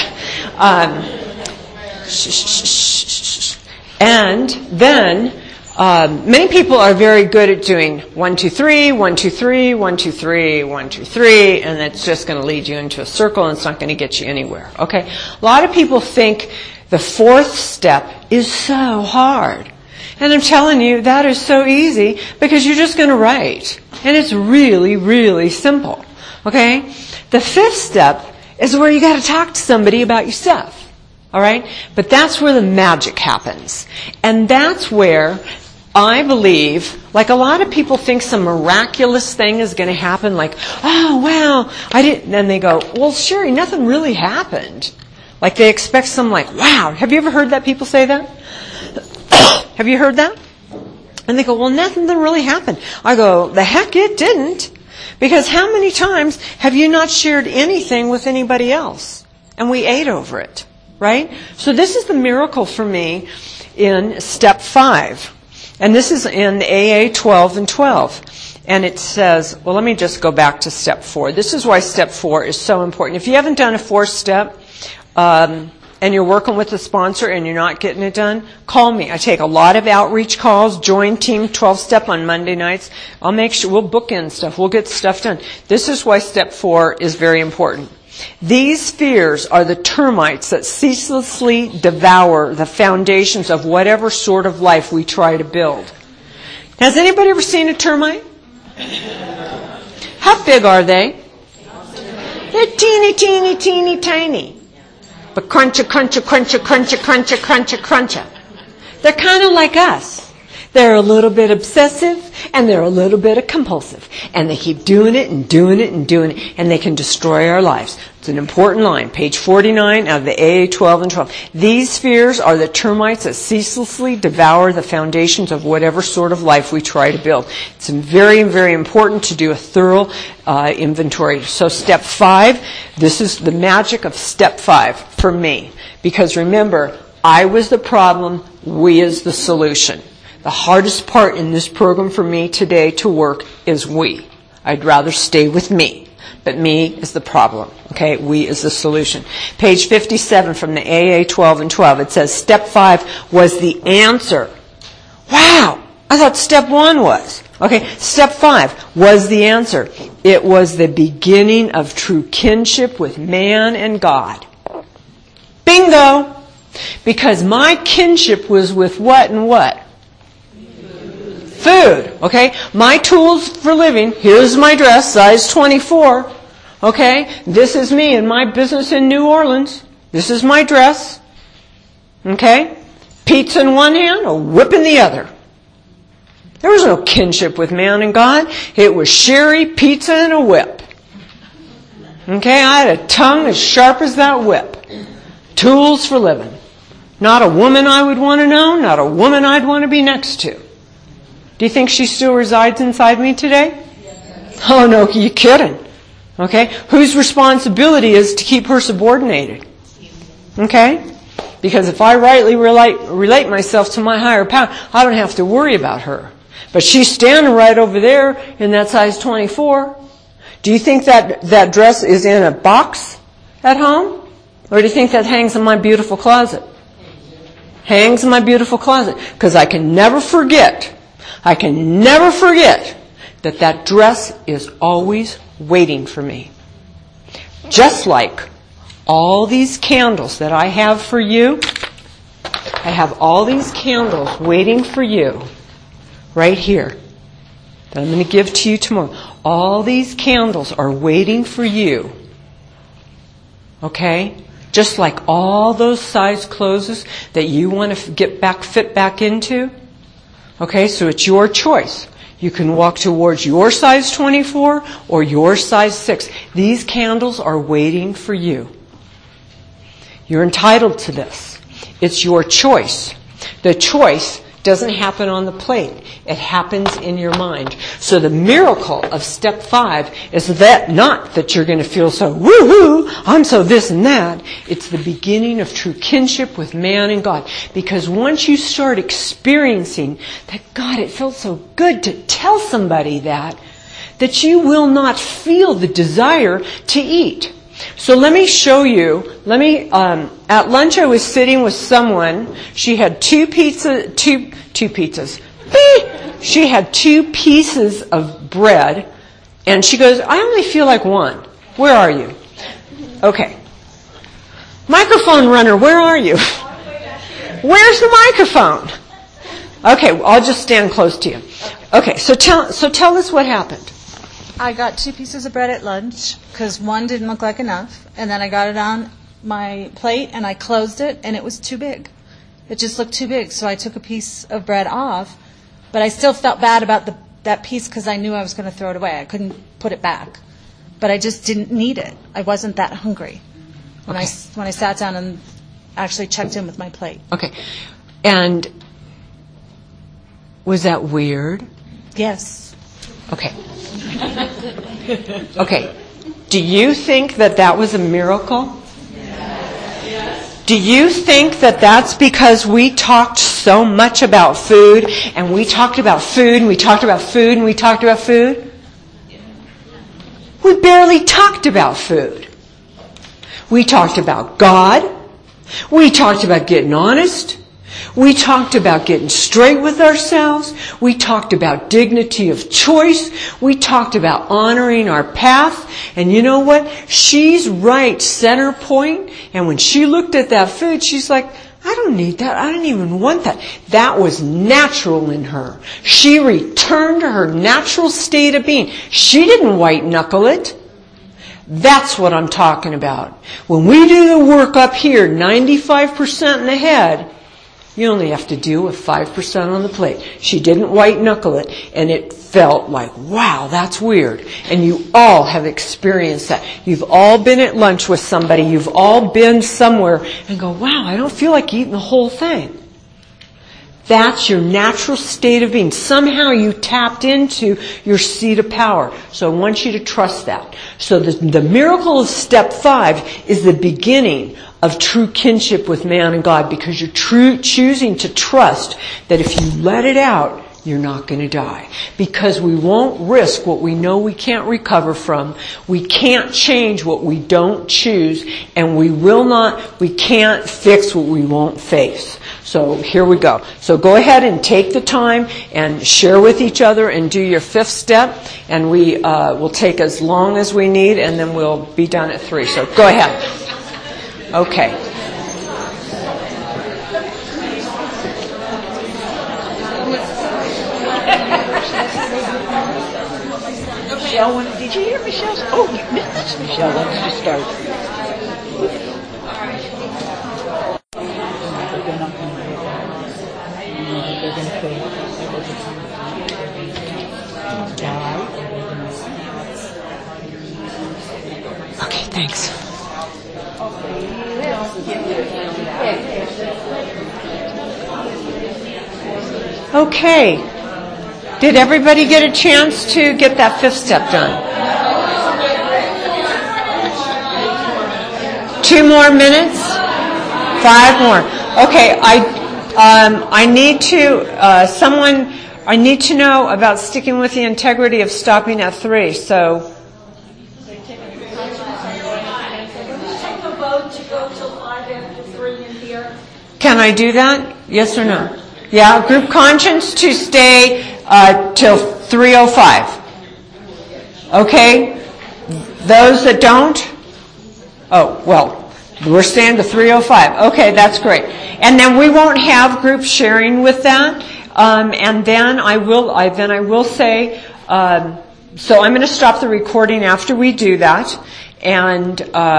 And then many people are very good at doing 1, 2, 3, 1, 2, 3, 1, 2, 3, 1, 2, 3, and that's just going to lead you into a circle and it's not going to get you anywhere. Okay? A lot of people think the fourth step is so hard. And I'm telling you, that is so easy because you're just going to write. And it's really, really simple. Okay? The fifth step is where you got to talk to somebody about yourself. All right? But that's where the magic happens. And that's where I believe, like a lot of people think some miraculous thing is going to happen, like, oh, wow, I didn't. And then they go, well, Sherry, nothing really happened. Like they expect some wow. Have you ever heard that people say that? Have you heard that? And they go, well, nothing really happened. I go, the heck it didn't. Because how many times have you not shared anything with anybody else? And we ate over it, right? So this is the miracle for me in step 5. And this is in AA 12 and 12. And it says, well, let me just go back to step 4. This is why step 4 is so important. If you haven't done a 4th step, and and you're working with a sponsor and you're not getting it done, call me. I take a lot of outreach calls, join Team 12-Step on Monday nights. I'll make sure we'll book in stuff. We'll get stuff done. This is why step 4 is very important. These fears are the termites that ceaselessly devour the foundations of whatever sort of life we try to build. Has anybody ever seen a termite? How big are they? They're teeny, teeny, teeny, tiny. But cruncha, cruncha, cruncha, cruncha, cruncha, cruncha, cruncha. They're kind of like us. They're a little bit obsessive and they're a little bit compulsive. And they keep doing it and doing it and doing it, and they can destroy our lives. It's an important line, page 49 of the AA 12 and 12. These fears are the termites that ceaselessly devour the foundations of whatever sort of life we try to build. It's very, very important to do a thorough inventory. So step 5, this is the magic of step 5 for me. Because remember, I was the problem, we is the solution. The hardest part in this program for me today to work is we. I'd rather stay with me. But me is the problem. Okay? We is the solution. Page 57 from the AA 12 and 12. It says step 5 was the answer. Wow! I thought step 1 was. Okay, step 5 was the answer. It was the beginning of true kinship with man and God. Bingo! Because my kinship was with what and what? Food, okay? My tools for living, here's my dress, size 24, okay? This is me in my business in New Orleans. This is my dress, okay? Pizza in one hand, a whip in the other. There was no kinship with man and God. It was sherry, pizza, and a whip. Okay, I had a tongue as sharp as that whip. Tools for living. Not a woman I would want to know, not a woman I'd want to be next to. Do you think she still resides inside me today? Oh, no, you kidding. Okay? Whose responsibility is to keep her subordinated? Okay? Because if I rightly relate myself to my higher power, I don't have to worry about her. But she's standing right over there in that size 24. Do you think that dress is in a box at home? Or do you think that hangs in my beautiful closet? Hangs in my beautiful closet. Because I can never forget that dress is always waiting for me. Just like all these candles that I have for you, I have all these candles waiting for you right here that I'm going to give to you tomorrow. All these candles are waiting for you. Okay? Just like all those size clothes that you want to fit back into. Okay, so it's your choice. You can walk towards your size 24 or your size 6. These candles are waiting for you. You're entitled to this. It's your choice. The choice doesn't happen on the plate. It happens in your mind. So the miracle of step 5 is that not that you're going to feel so woohoo, I'm so this and that. It's the beginning of true kinship with man and God. Because once you start experiencing that, God, it felt so good to tell somebody that you will not feel the desire to eat. So let me show you. At lunch I was sitting with someone. She had two pizzas. She had 2 pieces of bread, and she goes, I only feel like 1. Where are you? Okay. Microphone runner, where are you? Where's the microphone? Okay, I'll just stand close to you. Okay, so tell us what happened. I got 2 pieces of bread at lunch because 1 didn't look like enough, and then I got it on my plate and I closed it and it was too big. It just looked too big, so I took a piece of bread off, but I still felt bad about that piece because I knew I was going to throw it away. I couldn't put it back, but I just didn't need it. I wasn't that hungry when I sat down and actually checked in with my plate. Okay, and was that weird? Yes. Okay. Okay. Do you think that was a miracle? Yes. Do you think that that's because we talked so much about food, and we talked about food, and we talked about food, and we talked about food? We barely talked about food. We talked about God. We talked about getting honest. We talked about getting straight with ourselves. We talked about dignity of choice. We talked about honoring our path. And you know what? She's right, center point. And when she looked at that food, she's like, I don't need that. I don't even want that. That was natural in her. She returned to her natural state of being. She didn't white knuckle it. That's what I'm talking about. When we do the work up here, 95% in the head, you only have to deal with 5% on the plate. She didn't white knuckle it, and it felt like, wow, that's weird. And you all have experienced that. You've all been at lunch with somebody. You've all been somewhere and go, wow, I don't feel like eating the whole thing. That's your natural state of being. Somehow you tapped into your seat of power. So I want you to trust that. So the miracle of step 5 is the beginning of true kinship with man and God, because you're choosing to trust that if you let it out, you're not going to die. Because we won't risk what we know we can't recover from. We can't change what we don't choose. And we can't fix what we won't face. So here we go. So go ahead and take the time and share with each other and do your 5th step. And we will take as long as we need, and then we'll be done at 3. So go ahead. Okay. Michelle, did you hear Michelle's? Oh, that's Michelle. Let's just start. Okay, thanks. Okay. Did everybody get a chance to get that 5th step done? 2 more minutes? 5 more. Okay, I need to know about sticking with the integrity of stopping at 3. So can I do that? Yes or no? Yeah, group conscience to stay till 3:05. Okay? Those that don't? Oh, well, we're staying to 3:05. Okay, that's great. And then we won't have group sharing with that. And then I will say, so I'm going to stop the recording after we do that. And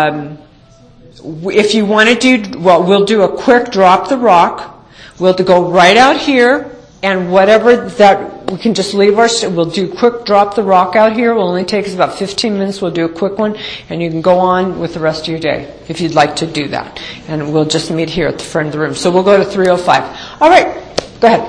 if you want to we'll do a quick drop the rock. We'll go right out here, and whatever that, we can just leave we'll do quick drop the rock out here. It will only take us about 15 minutes. We'll do a quick one, and you can go on with the rest of your day if you'd like to do that. And we'll just meet here at the front of the room. So we'll go to 3:05. All right, go ahead.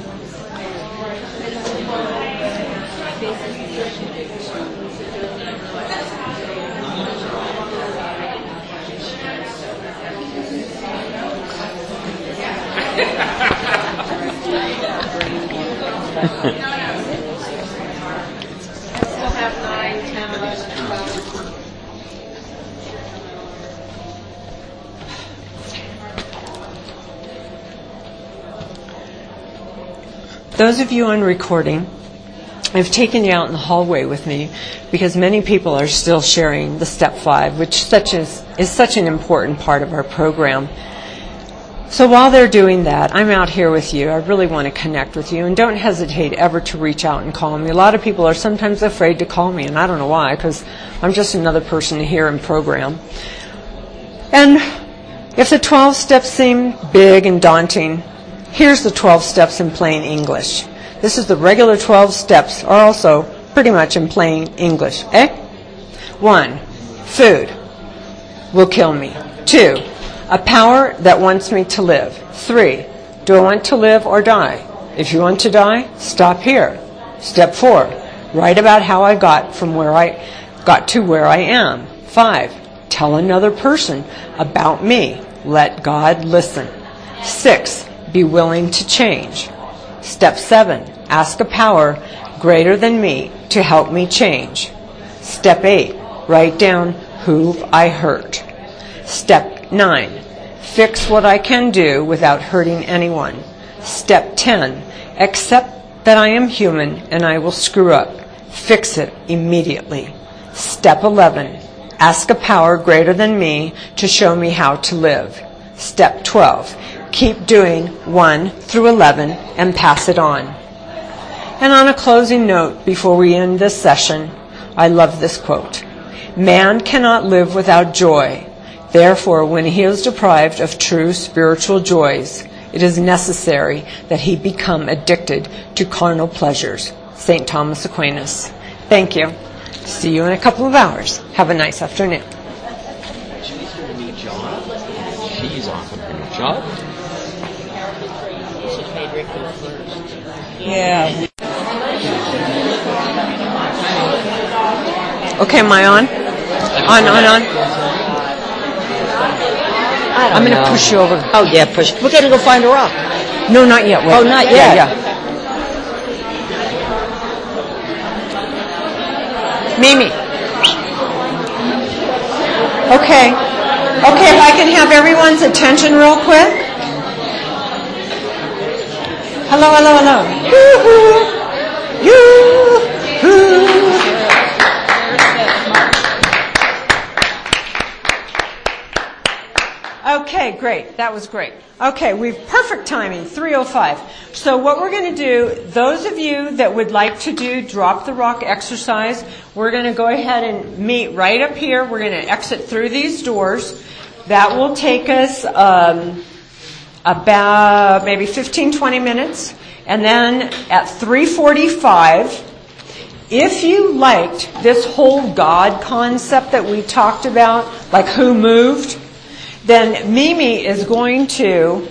Those of you on recording, I've taken you out in the hallway with me because many people are still sharing the Step 5, which is such an important part of our program. So while they're doing that, I'm out here with you. I really want to connect with you, and don't hesitate ever to reach out and call me. A lot of people are sometimes afraid to call me, and I don't know why, because I'm just another person here in program. And if the 12 steps seem big and daunting, here's the 12 steps in plain English. This is the regular 12 steps, are also pretty much in plain English. 1, food will kill me. 2, a power that wants me to live. 3, do I want to live or die? If you want to die, stop here. Step 4, write about how I got from where I got to where I am. 5, tell another person about me. Let God listen. 6, be willing to change. Step 7, ask a power greater than me to help me change. Step 8, write down who I hurt. Step 9, Fix what I can do without hurting anyone. Step 10. Accept that I am human and I will screw up. Fix it immediately. Step 11. Ask a power greater than me to show me how to live. Step 12. Keep doing 1 through 11 and pass it on. And on a closing note, before we end this session, I love this quote. Man cannot live without joy. Therefore, when he is deprived of true spiritual joys, it is necessary that he become addicted to carnal pleasures. St. Thomas Aquinas. Thank you. See you in a couple of hours. Have a nice afternoon. She's here to meet John. She's off on her new job. Yeah. Okay, am I on? On. I'm going to push you over. Oh, yeah, push. We're going to go find a rock. No, not yet. Wait. Oh, not yet. Yeah. Mimi. Okay, if I can have everyone's attention real quick. Hello. Yoo-hoo. Okay, great. That was great. Okay, we've perfect timing, 3:05. So what we're going to do, those of you that would like to do drop the rock exercise, we're going to go ahead and meet right up here. We're going to exit through these doors. That will take us about maybe 15, 20 minutes. And then at 3:45, if you liked this whole God concept that we talked about, like who moved, then Mimi is going to,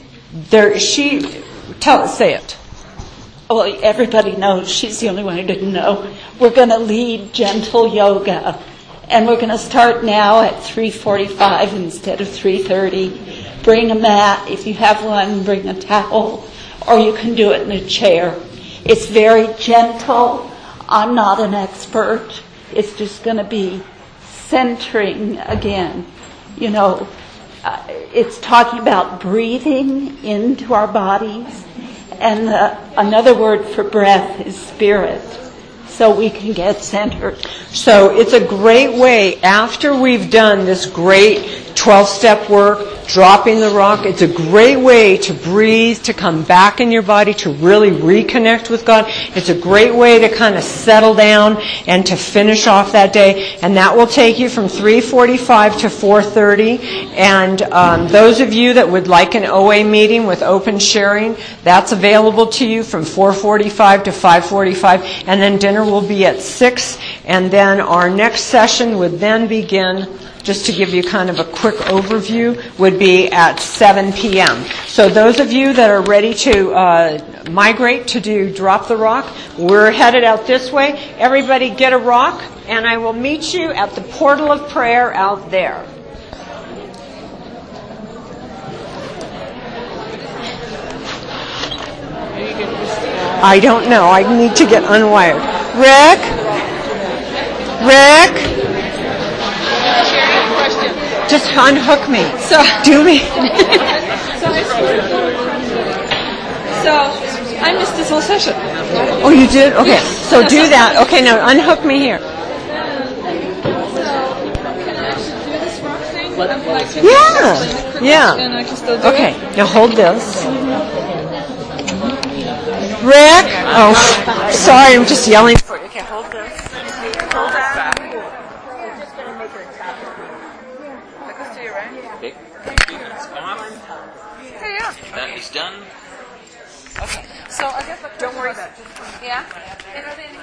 say it. Well, everybody knows. She's the only one who didn't know. We're going to lead gentle yoga. And we're going to start now at 3:45 instead of 3:30. Bring a mat. If you have one, bring a towel. Or you can do it in a chair. It's very gentle. I'm not an expert. It's just going to be centering again. You know, it's talking about breathing into our bodies. And another word for breath is spirit. So we can get centered. So it's a great way, after we've done this great 12-step work, dropping the rock, it's a great way to breathe, to come back in your body, to really reconnect with God. It's a great way to kind of settle down and to finish off that day. And that will take you from 3:45 to 4:30. And those of you that would like an OA meeting with open sharing, that's available to you from 4:45 to 5:45. And then dinner will be at 6. And then our next session would then begin, just to give you kind of a quick overview, would be at 7 p.m. So those of you that are ready to migrate to do Drop the Rock, we're headed out this way. Everybody get a rock, and I will meet you at the portal of prayer out there. I don't know. I need to get unwired. Rick? Just unhook me. Do me. So I missed this whole session. Oh, you did? Okay. So do that. Okay, now unhook me here. Yeah. And I can still do Okay. it. Now hold this. Rick? Oh, sorry. I'm just yelling for you. Okay, hold this. Hold that. That is done. So I guess don't worry about it. Yeah?